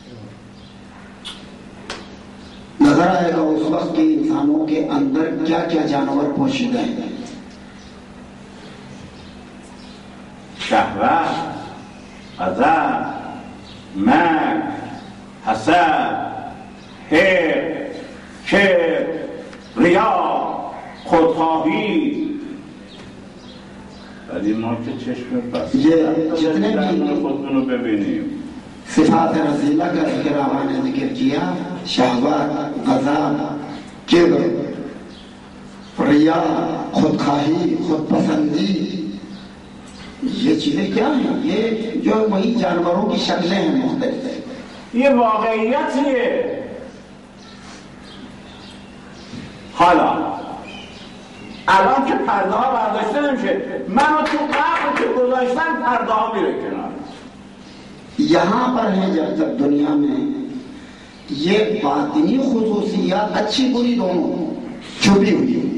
نظر آئے گا اس وقت کے انسانوں کے اندر کیا کیا جانور پوشیدہ ہیں. شهوت، غضب، مرگ، حسد، حقد، کبر، ریا، خودخواهی. ولی ما که چشم بسته یہ جتنے بھی خودمون رو ببینیم. صفات رذیلہ کا ذکر آقا نے ذکر کیا، شہوت، غضب، کبر، ریا، خودخواہی، خود پسندی، یہ چیزیں کیا ہیں؟ یہ جو وہی جانوروں کی شکلیں ہیں مختلف. یہ واقعیت ہے. حالا الان که پرده ها برداشته نمیشه، منو تو قبر که گذاشتن پرده ها میره کنار. یہاں پر ہے جب تک دنیا میں یہ باطنی خصوصیات اچھی بری دونوں چھپی ہوئی ہے.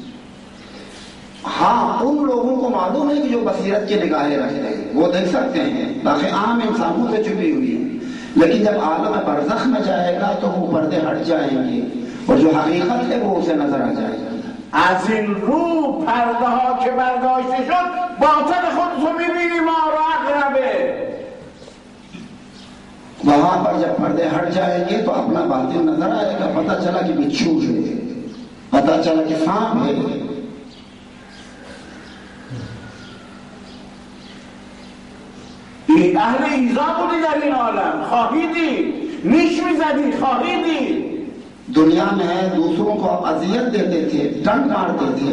ہاں ان لوگوں کو معلوم ہے کہ جو بصیرت کی نگاہیں رکھتے ہیں وہ دیکھ سکتے ہیں، باقی عام انسانوں سے چھپی ہوئی ہے. لیکن جب عالم برزخ میں جائے گا تو وہ پردے ہٹ جائیں گے اور جو حقیقت ہے وہ اسے نظر آ جائے گا. از این رو پرده ها که برداشته شد باطن خودتو میبینی ما رو اقربه. وہاں پر جب پردے ہٹ جائیں گے تو اپنا باطن نظر آئے گا. پتہ چلا کہ بچھو ہے، پتہ چلا کہ سانپ ہے. اهل ایذا بودی در این عالم، خواهی دید، نیش میزدی، خواهی دید. दुनिया में दूसरों को अजियत देते थे, डंक मारते थे.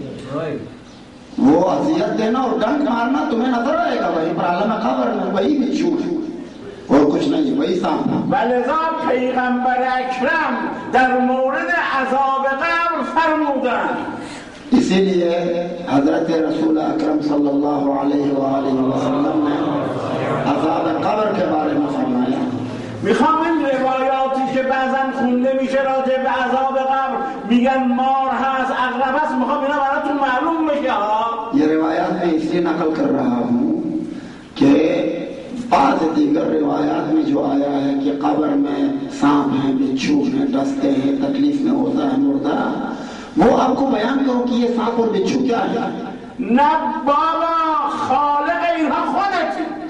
वो अजियत देना और डंक मारना तुम्हें नजर आएगा वही पर आलम खबर में वही बिच्छू और कुछ नहीं, वही सांप. ولذا پیغمبر اکرم در مورد عذاب قبر فرمودند. इसीलिए हजरत रसूल अकरम सल्लल्लाहु अलैहि वसल्लम ने अज़ाब कब्र के बारे में फरमाया. میخوام این روایاتی که بعضا خونده میشه راجع به عذاب قبر میگن مار هست، عقرب هست، میخوام اینا براتون معلوم بشه ها. ये रिवायात में इसलिए नकल कर रहा हूँ कि बाद दीगर रिवायात में जो आया है कि कब्र में सांप हैं, बिच्छू हैं, डसते हैं, तकलीफ में होता है मुर्दा, वो आपको बयान करो कि ये सांप और बिच्छू क्या है. نه بابا، خالق اینها خودت.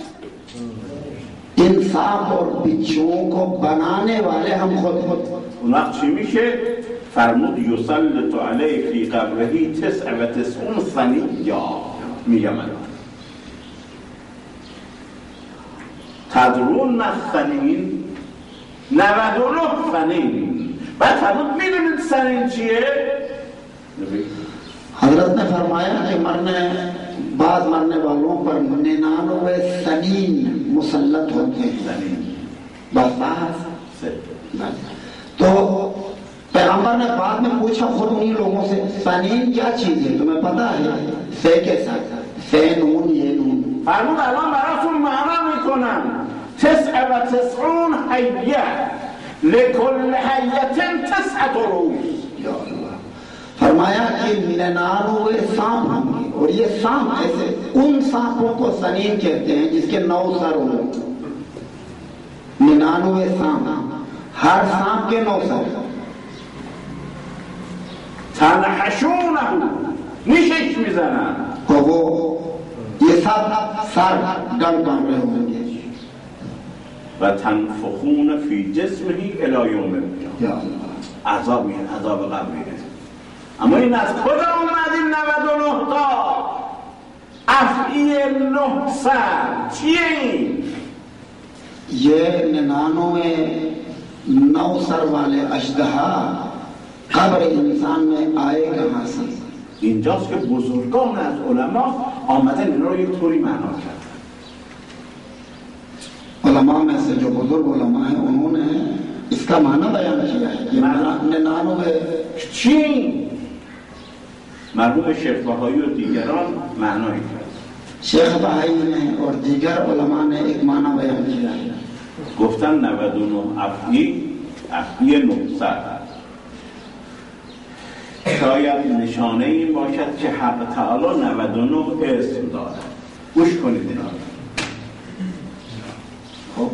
इन सांप और बिच्छुओं को बनाने वाले हम खुद. اون وقت چی میشه؟ فرمود یسلط علیه فی قبره 99 ثنیا. میگم من تدرون الثنین 99 ثنین. بعد فرمود میدونید ثنین چیه؟ हजरत ने फरमाया कि मरने वालों पर 99 सनीन मुसल्लत होते हैं. बस तो पैगंबर ने बाद में पूछा खुद उन्हीं लोगों से, सनीन क्या चीज है तुम्हें पता है? से के साथ से नून ये नून. فرمود الان براتون معنا میکنم. 99 حیه لکل حیه 9 روز. फरमाया कि 99 सांप होंगे और ये सांप ऐसे उन सांपों को सनीन कहते हैं जिसके 9 सर हों. 99 सांप, हर सांप के 9 सर. تنحشونه نیشش میزنن तो वो ये सब सर डंक बांध रहे होंगे. و تنفخون فی جسمه الی یوم القیامه. عذاب قبری. اما این از کجا اومد این 99 تا؟ افعی 9 سر چیه این؟ ये 99 सर वाले अजदहा قبر इंसान में आए कहां से. اینجاست که بزرگان از علما آمدن این رو یک طوری معنا کرد. उलमा में से जो बुजुर्ग उलमा हैं उन्होंने इसका माना बयान किया है. ये 99 چین مرحوم شیخ بهایی و دیگران معنایی کرد. शेख बहाई ने और दीगर उलमा ने एक माना बयान किया है. گفتن 99 افعی 900. شاید نشانه این باشد که حق تعالی 99 اسم دارد. گوش کنید اینا. خب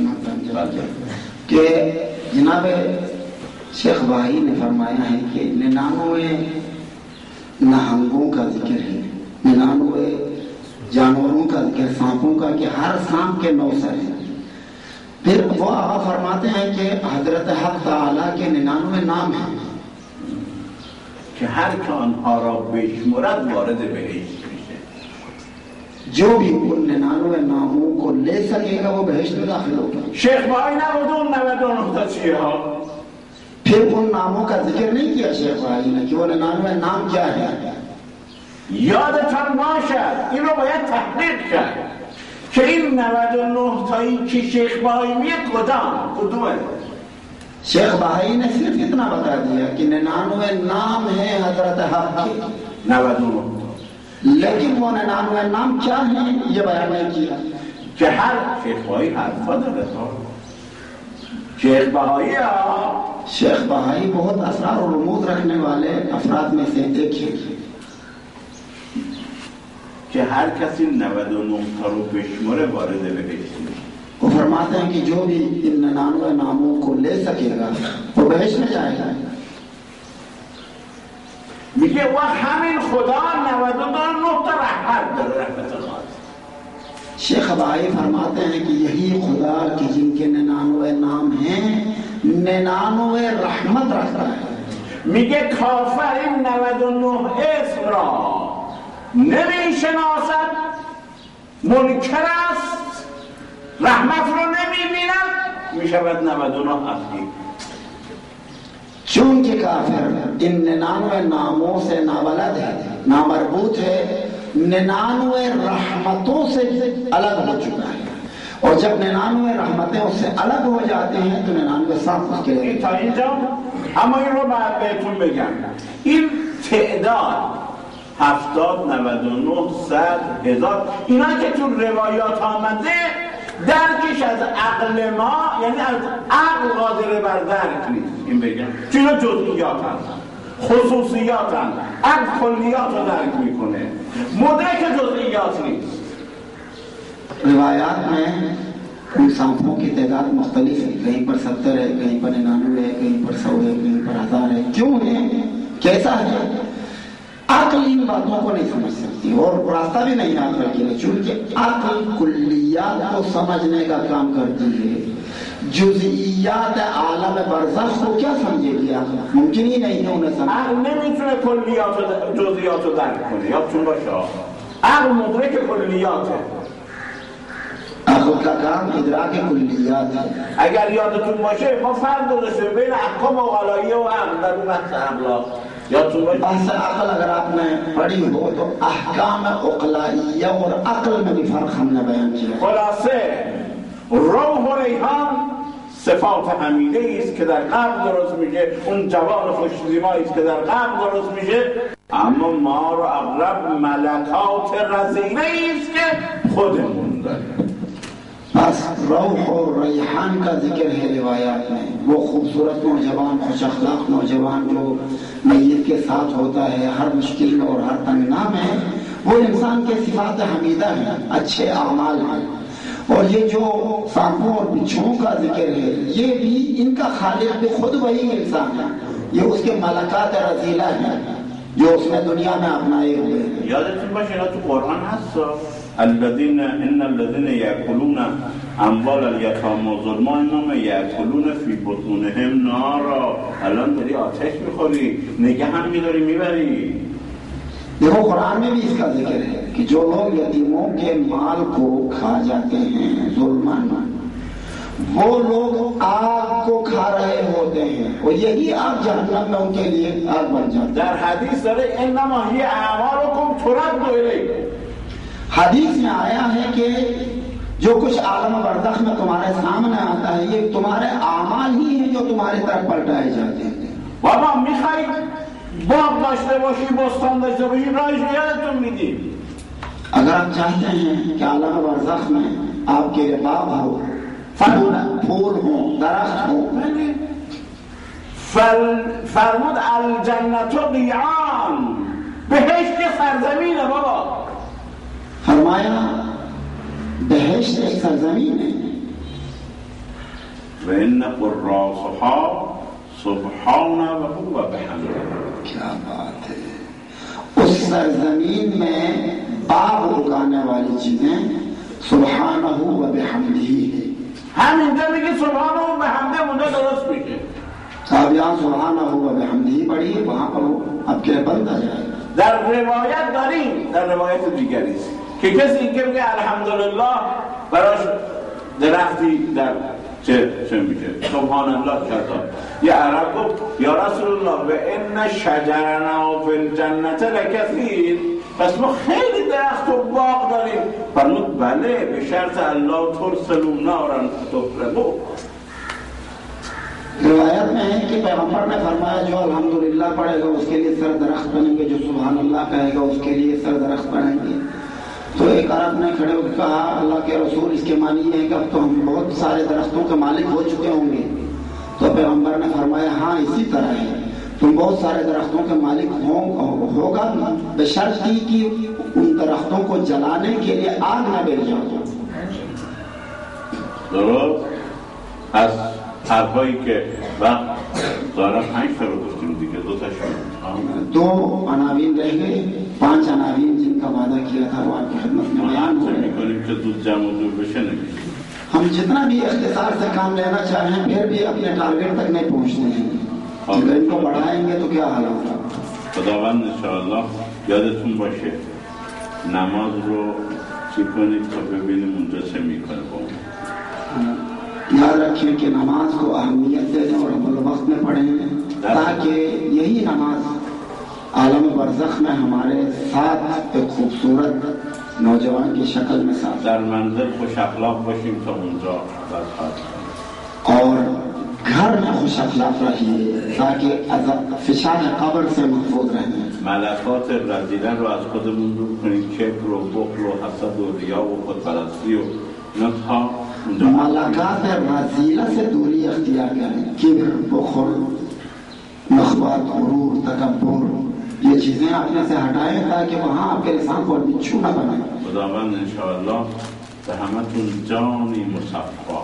کہ जनाब शेख बहाई ने फरमाया है कि 99 नहंगों का जिक्र है, 99 जानवरों का जिक्र, सांपों का, कि हर सांप के 9 सर हैं. फिर वो आका फरमाते हैं कि हजरत हक ताला के 99 नाम हैं که هر که آنها را بشمرد وارد بهشت میشه. जो भी उन 99 नामों को ले सकेगा वो बहश्त में दाखिल होगा. شیخ بهایی نبود اون 99 تا چیه ها؟ फिर उन नामों का जिक्र नहीं किया शेख भाई ने कि वो 99 नाम क्या है. یادتان باشد این رو باید تحقیق کرد که این 99 تایی که شیخ بهایی میگه کدومه؟ शेख बहाई ने सिर्फ इतना बता दिया कि 99 नाम है हजरत हक के, 99 लेकिन वो 99 नाम क्या है ये बयान नहीं किया. که هر شیخ بهایی حرفا داره. شیخ بهایی शेख बहाई बहुत असरार और रमूज रखने वाले अफराद में से एक है که هر کسی 99 تا رو بشمره وارد بهشت میشه. वो फरमाते हैं कि जो भी इन 99 नामों को ले सकेगा वो बहश में जाएगा. میگه و همین خدا 99 تا رحمت داره، رحمت خاص. शेख बहाई फरमाते हैं कि यही खुदा कि जिनके 99 नाम हैं 99 रहमत रखता है. میگه کافر این 99 اسم را نمیشناسد، منکر است رحمت رو نمیبینن میشود 99 اصلی. چون کہ کافر ان 99 ناموں سے ناولد ہے، نامربوط ہے، 99 رحمتوں سے الگ ہو چکا ہے، اور جب 99 رحمتیں اس سے الگ ہو جاتے ہیں تو 99 صاف اس کے لیے. تا اینجا اما این رو باید بهتون بگم، این تعداد 70 99 100 1000 اینا که تو روایات آمده درکش از عقل ما، یعنی از عقل قادر بر درک نیست. این بگم چون اینا جزئیات هست، خصوصیات هست، عقل کلیات رو درک میکنه، مدرک جزئیات نیست. روایات میں ان صنفوں کی تعداد مختلف ہے، کہیں پر 70 ہے، کہیں پر 99 ہے، کہیں پر 100 ہے، کہیں پر 1000 ہے. کیوں ہے؟ کیسا ہے؟ عقل ان باتوں کو نہیں سمجھ سکتی اور راستہ بھی نہیں عقل کے لیے، چونکہ عقل کلیات کو سمجھنے کا کام کرتی ہے. جزئیات عالم برزخ کو کیا سمجھے گی؟ ممکن ہی نہیں ہے انہیں سمجھ. عقل نمیتونه کلیات و جزئیات رو درک کنه، یادتون باشه عقل مدرک کلیاته. عقل کا کام ادراک کلیات ہے. اگر یادتون باشه ما فرق گذاشتیم بین احکام عقلائیه و عقل در بحث اخلاق. یادتون باشه بحث عقل اگر آپ نے پڑھی ہو تو احکام عقلائیہ اور عقل میں بھی فرق ہم نے بیان کیا. خلاصه روح و ریحان صفات حمیده است که در قلب درست میشه، اون جوان خوشزیبایی است که در قلب درست میشه. اما ما رو اغلب ملکات رزینه است که خودمون داریم. بس روح اور ریحان کا ذکر ہے روایات میں، وہ خوبصورت نوجوان، خوش اخلاق نوجوان جو میت کے ساتھ ہوتا ہے ہر مشکل میں اور ہر تنگنا میں، وہ انسان کے صفات حمیدہ ہیں، اچھے اعمال ہیں. اور یہ جو سانپوں اور بچھوؤں کا ذکر ہے یہ بھی ان کا خالق بھی خود وہی انسان ہے، یہ اس کے ملکات رذیلہ ہیں جو اس نے دنیا میں اپنائے ہوئے ہیں. یادتون باشه اینا تو قرآن هست، الذين ان الذين ياكلون اموال اليتامى ظلما انما ياكلون في بطونهم نارا. الان داری آتش میخوری، نگه هم میداری میبری. دیکھو قرآن میں بھی اس کا ذکر ہے کہ جو لوگ یتیموں کے مال کو کھا جاتے ہیں ظلماً، وہ لوگ آگ کو کھا رہے ہوتے ہیں اور یہی آگ جہنم میں ان کے لیے آگ بن جاتی ہے. در حدیث داره انما هي اعمالكم ترد الیکم. حدیث میں آیا ہے کہ جو کچھ عالم برزخ میں تمہارے سامنے آتا ہے یہ تمہارے اعمال ہی ہیں جو تمہاری طرف پلٹائے جاتے ہیں. بابا میخوای باغ داشته باشی، بستان داشته باشی، راهش یادتون میدیم. اگر آپ چاہتے ہیں کہ عالم برزخ میں آپ کے لیے باغ ہو، پھول ہوں، درخت ہوں، فرمود الجنت قیعان، بهشت سرزمینه بابا. فرمایا بہشت ایک سرزمین ہے. وَإِنَّ قُرَّاسُهَا سُبْحَانَ وَهُوَ بِحَمْدِهِ. کیا بات ہے! اس سرزمین میں باغ اگانے والی چیزیں سبحانہ و بحمدہ ہے. همینجا میگه سبحانه و بحمده، اونجا درست میشه. آپ یہاں سبحانہ و بحمدہ پڑھیے، وہاں پر وہ اب کے بند آ جائے. در روایت داریم، در روایت دیگری است که کسی که میگه الحمدلله براش درختی در چه میشه سبحان الله کذا. یه عرب گفت یا رسول الله و ان شجرنا فی الجنت لکثیر، پس ما خیلی درخت و باغ داریم. فرمود بله به شرط الله ترسلوا نارا تحرقوا. روایت میں ہے کہ پیغمبر نے فرمایا جو الحمدللہ پڑھے گا اس کے لیے سر درخت بنیں گے، جو سبحان اللہ کہے گا اس کے لیے سر درخت بنیں گے. تو ایک عرب نے کھڑے ہو کے کہا اللہ کے رسول اس کے معنی یہ ہے کہ اب تو ہم بہت سارے درختوں کے مالک ہو چکے ہوں گے. تو پیغمبر نے فرمایا ہاں اسی طرح ہے، تم بہت سارے درختوں کے مالک ہوگا بشرط کہ ان درختوں کو جلانے کے لیے آگ نہ بیٹھ جاؤ. از حرفایی که وقت ظاهرا 5 تا رو گفتیم دیگه، 2 تاش 2 عناوین رہ گئے، 5 عناوین جن کا وعدہ کیا تھا وہ آپ کی خدمت میں بیان ہو. ہم جتنا بھی اختصار سے کام لینا چاہیں پھر بھی اپنے ٹارگیٹ تک نہیں پہنچتے ہیں. اگر ان کو بڑھائیں گے تو کیا حال ہوگا؟ خداوند انشاءالله یادتون باشه نماز رو چی کنید تا ببینیم اونجا چه میکنه با रखें कि नमाज को अहमियत दे दें और अव्वल वक्त में पढ़ें, ताकि यही नमाज आलम बरज़ख में हमारे साथ एक खूबसूरत नौजवान की शक्ल में साथ در منزل خوش اخلاق باشیم تا اونجا और घर में खुश अखलाक रहिए ताकि फिशान कब्र से महफूज रहें. ملکات رذیله رو از خودمون دور کنیم، کبر و بخل و حسد و ریا و خودپرستی و اینا تا اونجا. ملکات رذیله से दूरी اختیار करें. किब्र, बुखल, नखवत, गुरूर, तकब्बुर, ये चीजें अपने से हटाएं ताकि वहाँ आपके लिसान पर बिच्छू न बने. خداوند انشاءالله به همتون جانی مصفا.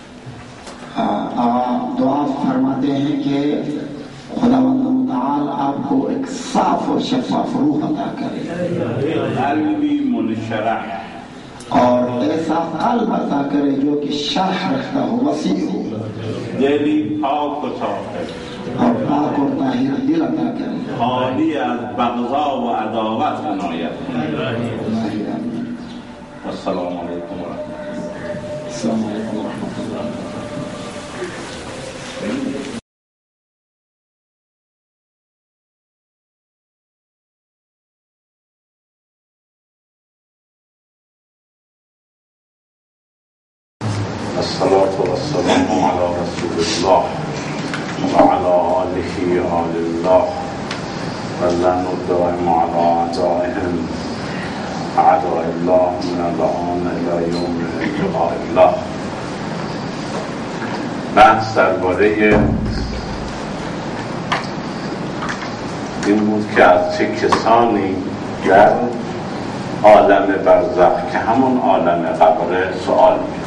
दुआ फरमाते हैं कि खुदावंद मुताल आपको एक साफ और शफाफ रूह अता करे, قلبی منشرح और ऐसा कल्ब अता करे जो कि शर्ह रखता हो, वसी हो, دلی پاک و طاهر और पाक और ताहिर दिल अता करे, خالی از بغضا و عداوت عنایت کنه. السلام علیکم و رحمت الله. السلام علیکم و رحمت الله. الصلاة والسلام على رسول الله وعلى آله آل الله واللعنة الدائم على أعدائهم أعداء الله من الآن إلى يوم لقاء الله. بحث درباره این بود که از چه کسانی در عالم برزخ که همون عالم قبر سوال می‌کنند.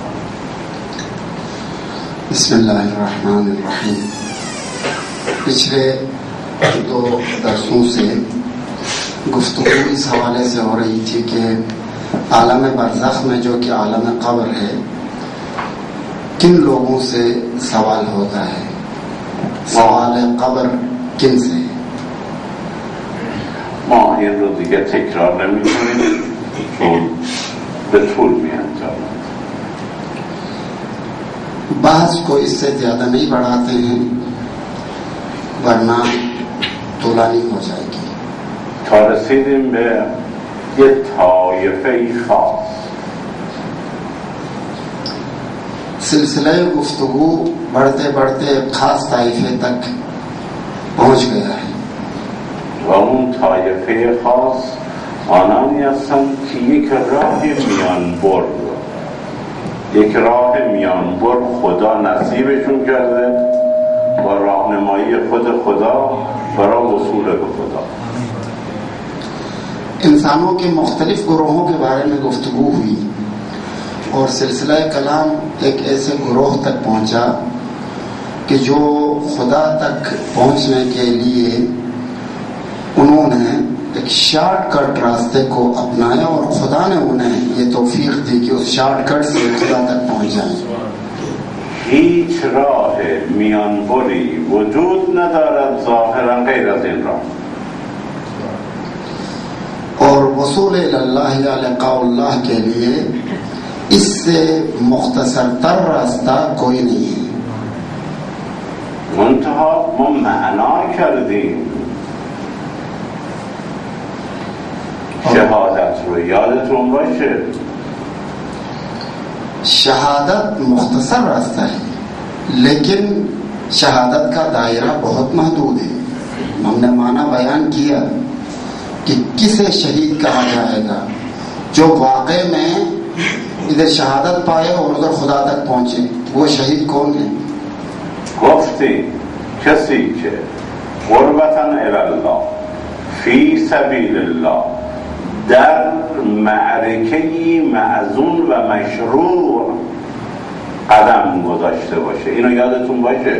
بسم الله الرحمن الرحیم. पिछले 2 दरसों से गुफ्तगू इस हवाले से हो रही थी कि आलम बरज़ख में जो कि आलम कब्र है, किन लोगों से सवाल होता है, सवाल कब्र किन से. ما این رو دیگه تکرار نمی کنیم چون به طول می انجامد. बहस को इससे ज्यादा नहीं बढ़ाते हैं वरना طولانی हो जाएगी. تا رسیدیم به یه طایفه خاص. सिलसिला गुफ्तगू बढ़ते बढ़ते खास ताइफे तक पहुंच गया है. و اون طایفه خاص آنانی هستند که یک راه میانبر رو، یک راه میانبر خدا نصیبشون کرده با راهنمایی خود خدا برای وصول به خدا. इंसानों के मुख्तलिफ ग्रोहों के बारे में गुफ्तगू हुई और सिलसिला कलाम एक ऐसे ग्रोह तक पहुंचा कि जो खुदा तक पहुंचने के लिए उन्होंने एक शॉर्टकट रास्ते को अपनाया और खुदा ने उन्हें ये तौफीक दी कि उस शॉर्टकट से खुदा तक पहुंच जाएं. هیچ راه میانبری وجود ندارد ظاهرا غیر از این راه. और वसूल अल्लाह या लिक़ाउल्लाह के लिए इससे मुख्तसर तर रास्ता कोई नहीं है. منتها ما معنا کردیم شهادت رو، یادتون باشه शहादत मुख्तसर रास्ता है लेकिन शहादत का दायरा बहुत महदूद है. हमने माना बयान किया कि किसे शहीद कहा जाएगा, जो वाकई में इधर शहादत पाए और उधर खुदा तक पहुंचे, वो शहीद कौन है. گفتی کسی که قربتاً الله فی سبیل الله در معرکه‌ای معزون و مشروع قدم گذاشته باشه. اینو یادتون باشه.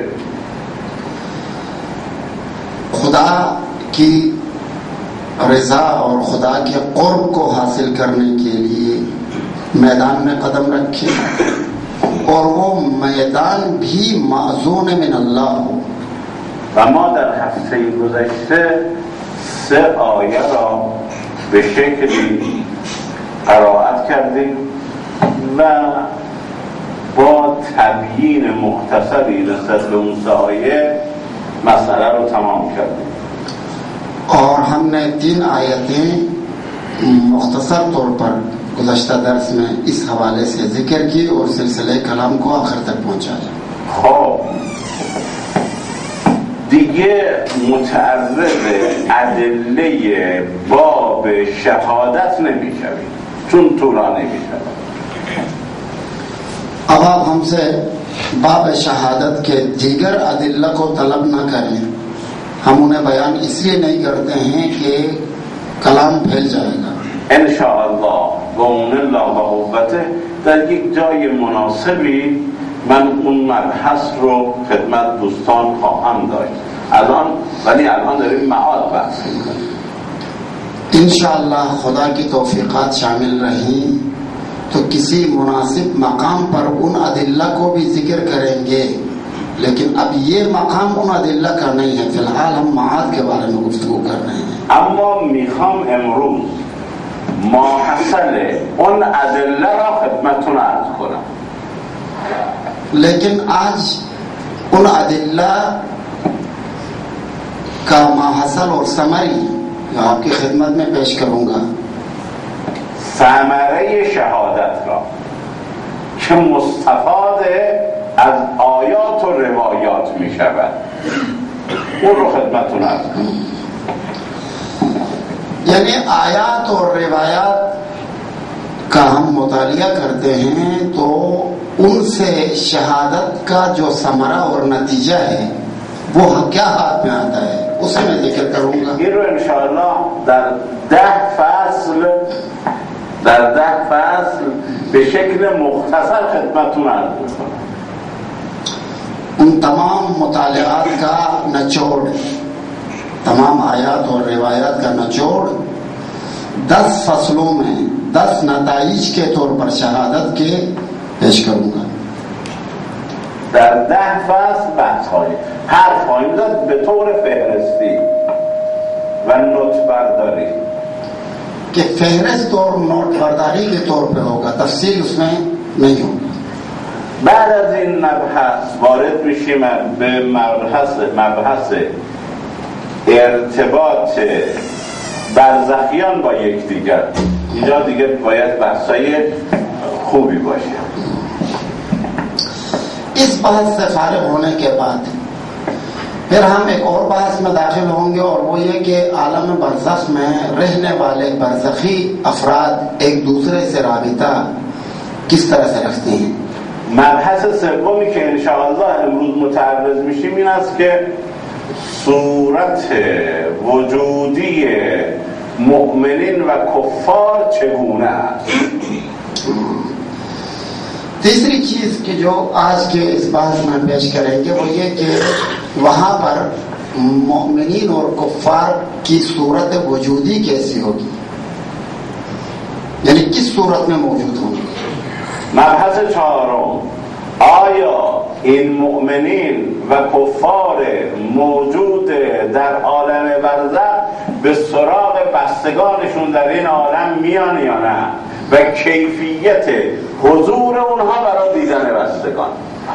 खुदा की रजा और खुदा के कुर्ब को हासिल करने के लिए मैदान में कदम रखे और वो मैदान भी माज़ून मिन अल्लाह हो. و ما در هفته گذشته 3 آیه را به شکلی قرائت کردیم و با تبیین مختصری نسبت به اون آیه مسئله رو تمام کردیم. और हमने 3 आयतें मुख्तसर तौर पर गुज़श्ता दर्स में इस हवाले से जिक्र की और सिलसिले कलाम को आखिर तक पहुंचाया. خب دیگه متعرض ادله باب شهادت نمی‌شویم چون طولانی می‌شود. अब आप हमसे बाब शहादत के दीगर अदिल्ला को तलब न करें. हम उन्हें बयान इसलिए नहीं करते हैं कि कलाम फैल जाएगा. انشاءالله با اون الله و قوته در یک جای مناسبی من اون مبحث رو خدمت دوستان خواهم داشت. الان داریم معاد بحث می‌کنیم. इंशाअल्लाह खुदा की तौफीकात शामिल रही तो किसी मुनासिब मकाम पर उन अदिल्ला को भी जिक्र करेंगे, लेकिन अब ये मकाम उन अदिल्ला का नहीं है. फिलहाल हम माद के बारे में गुफ्तगू कर रहे हैं. اما میخوام امروز ماحصل اون ادله را خدمتتون عرض کنم. लेकिन आज उन अदिल्ला का माहसल और समरी आपकी खिदमत में पेश करूंगा. ثمره شهادت را که مستفاد از آیات و روایات می شود اون رو خدمتتون عرض کنم. यानी आयात और रिवायात का हम मुतालिया करते हैं तो उनसे शहादत का जो समरा और नतीजा है वो क्या हाथ में आता है उसे मैं जिक्र करूंगा. این رو انشاءالله در 10 فصل به شکل مختصر خدمتتون عرض می‌کنم. उन तमाम मुतालियात का निचोड़, तमाम आयात और रिवायात का निचोड़ 10 फसलों में 10 नताइज के तौर पर शहादत के पेश करूंगा. در 10 فصل بحث‌های هر خواهیم داد به طور فهرستی و نوت برداری कि फहरिस्त और नोट बर्दारी के तौर पर होगा, तफसील उसमें नहीं होगा. بعد از این مبحث وارد میشیم به مبحث ارتباط برزخیان با یکدیگر. اینجا دیگه باید بحثای خوبی باشه. इस बहस से फारिग होने के बाद फिर हम एक और बहस में दाखिल होंगे और वो ये कि आलम बरज़ख में रहने वाले बरज़खी अफराद एक दूसरे से राबिता किस तरह से रखते हैं. مبحث سومی که انشاءالله امروز متعرض میشیم این است که صورت وجودی مؤمنین و کفار چگونه است. तीसरी चीज की जो आज के इस बात में पेश करेंगे वो ये कि वहां पर मोमिनीन और कुफ्फार की सूरत वजूदी कैसी होगी, यानी किस सूरत में मौजूद होंगे. مبحث چهارم آیا این مؤمنین و کفار موجود در عالم برزخ به سراغ بستگانشون در این عالم میان یا نه و کیفیت حضور اونها برای دیدن بستگان.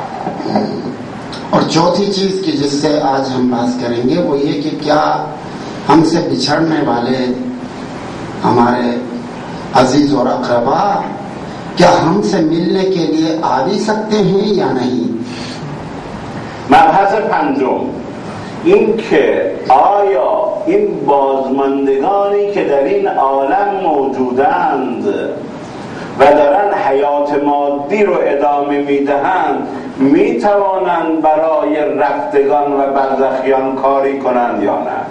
और चौथी चीज की जिससे आज हम बात करेंगे वो ये कि क्या हमसे बिछड़ने वाले हमारे अजीज और अक़रबा क्या हमसे मिलने के लिए आ भी सकते हैं या नहीं. مبحث پنجم این که آیا این بازماندگانی که در این عالم موجودند و دارن حیات مادی رو ادامه میدهند میتوانند برای رفتگان و برزخیان کاری کنند یا نه.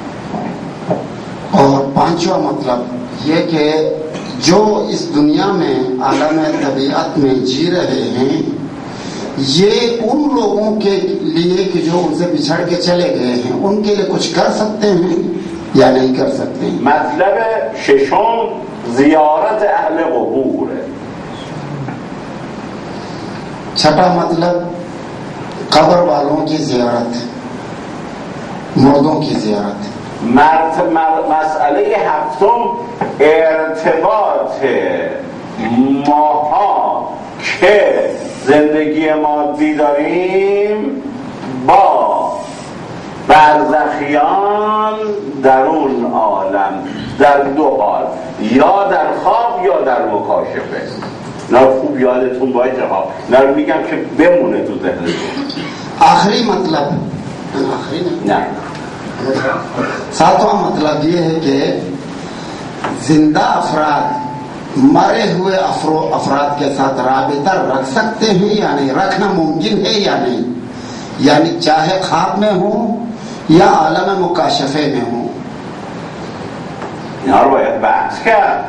और पांचवा मतलब ये कि जो इस दुनिया में आलम तबीयत में जी रहे हैं ये उन लोगों के लिए कि जो उनसे बिछड़ के चले गए हैं उनके लिए कुछ कर सकते हैं या नहीं कर सकते हैं. مطلب ششم زیارت اهل قبور. छठा मतलब कब्र वालों की जियारत, मुर्दों की जियारत. مسئله هفتم ارتباط ماها که زندگی مادی داریم با برزخیان در اون عالم در دو حال، یا در خواب یا در مکاشفه. نه خوب یادتون باشه ها، نه میگم که بمونه تو ذهنتون. आखिरी मतलब आखिरी نه सातवां मतलब ये है कि जिंदा अफराद मरे हुए अफराद के साथ राबिता रख सकते हैं या नहीं, रखना मुमकिन है या नहीं, यानी चाहे ख्वाब में हो या आलम मुकाशफे में हो. اینا رو باید بحث کرد.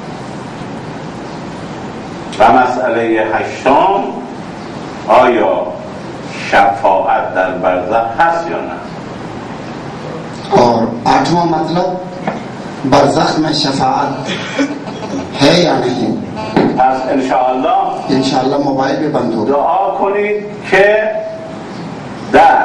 و مسئله هشتم، آیا شفاعت در برزخ هست یا نه؟ और आठवां मतलब बरज़ख में शफाअत है या नहीं. پس انشاءالله इंशाअल्लाह मोबाइल भी बंद होगा. دعا کنید که در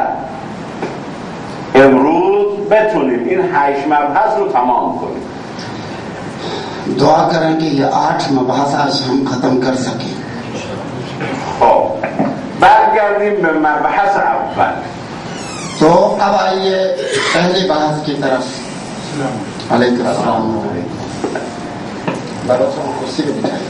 امروز بتونیم این 8 مبحث رو تمام کنیم. दुआ करें कि ये 8 मबहस आज हम खत्म कर सकें. خب برگردیم به مبحث اول. तो अब आइए पहले बहस की तरफ. अलैकुम अस्सलाम. बरसों कुर्सी पे बिठाइए.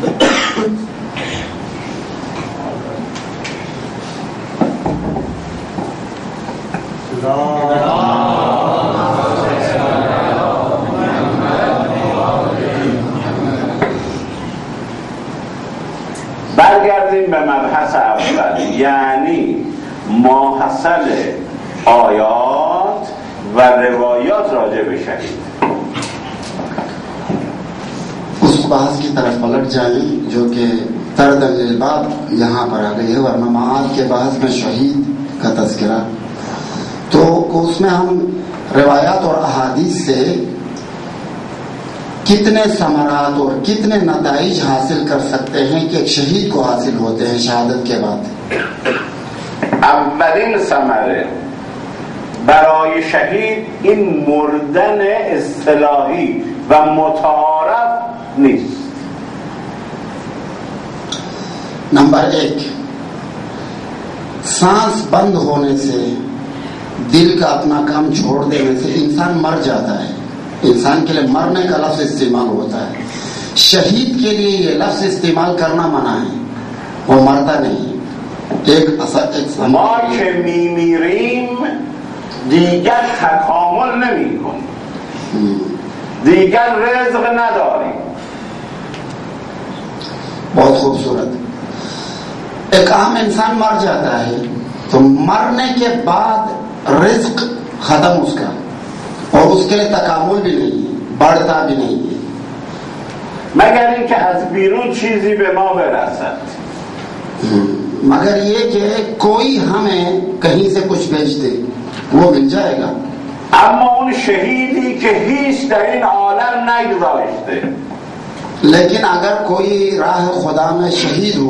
برگردیم به مبحث اول، یعنی ماحصل آیات و روایات راجع به شهید. उस बहस की तरफ पलट जाए जो कि तरदल बाब यहाँ पर आ गई है, वरना माद के बहस में शहीद का तज़किरा, तो उसमें हम रिवायात और अहादीस से कितने समरात और कितने नताइज हासिल कर सकते हैं कि एक शहीद को हासिल होते हैं शहादत के बाद. اولین ثمره برای شهید این مردن اصطلاحی و متعارف نیست. नंबर 1, सांस बंद होने से, दिल का अपना काम छोड़ देने से इंसान मर जाता है. इंसान के लिए मरने का लफ्ज इस्तेमाल होता है. शहीद के लिए ये लफ्ज इस्तेमाल करना मना है, वो मरता नहीं. एक ما که میمیریم دیگر تکامل نمی کنیم، دیگر رزق نداریم. बहुत खूबसूरत. एक आम इंसान मर जाता है तो मरने के बाद रिज्क खत्म उसका, और उसके लिए तकामुल भी नहीं है, बढ़ता भी नहीं है, مگر اینکه از بیرون چیزی به ما برسد. मगर ये कि कोई हमें कहीं से कुछ भेज दे वो मिल जाएगा. اما اون شهیدی که هیچ در این عالم نگذاشته، लेकिन अगर कोई राह खुदा में शहीद हो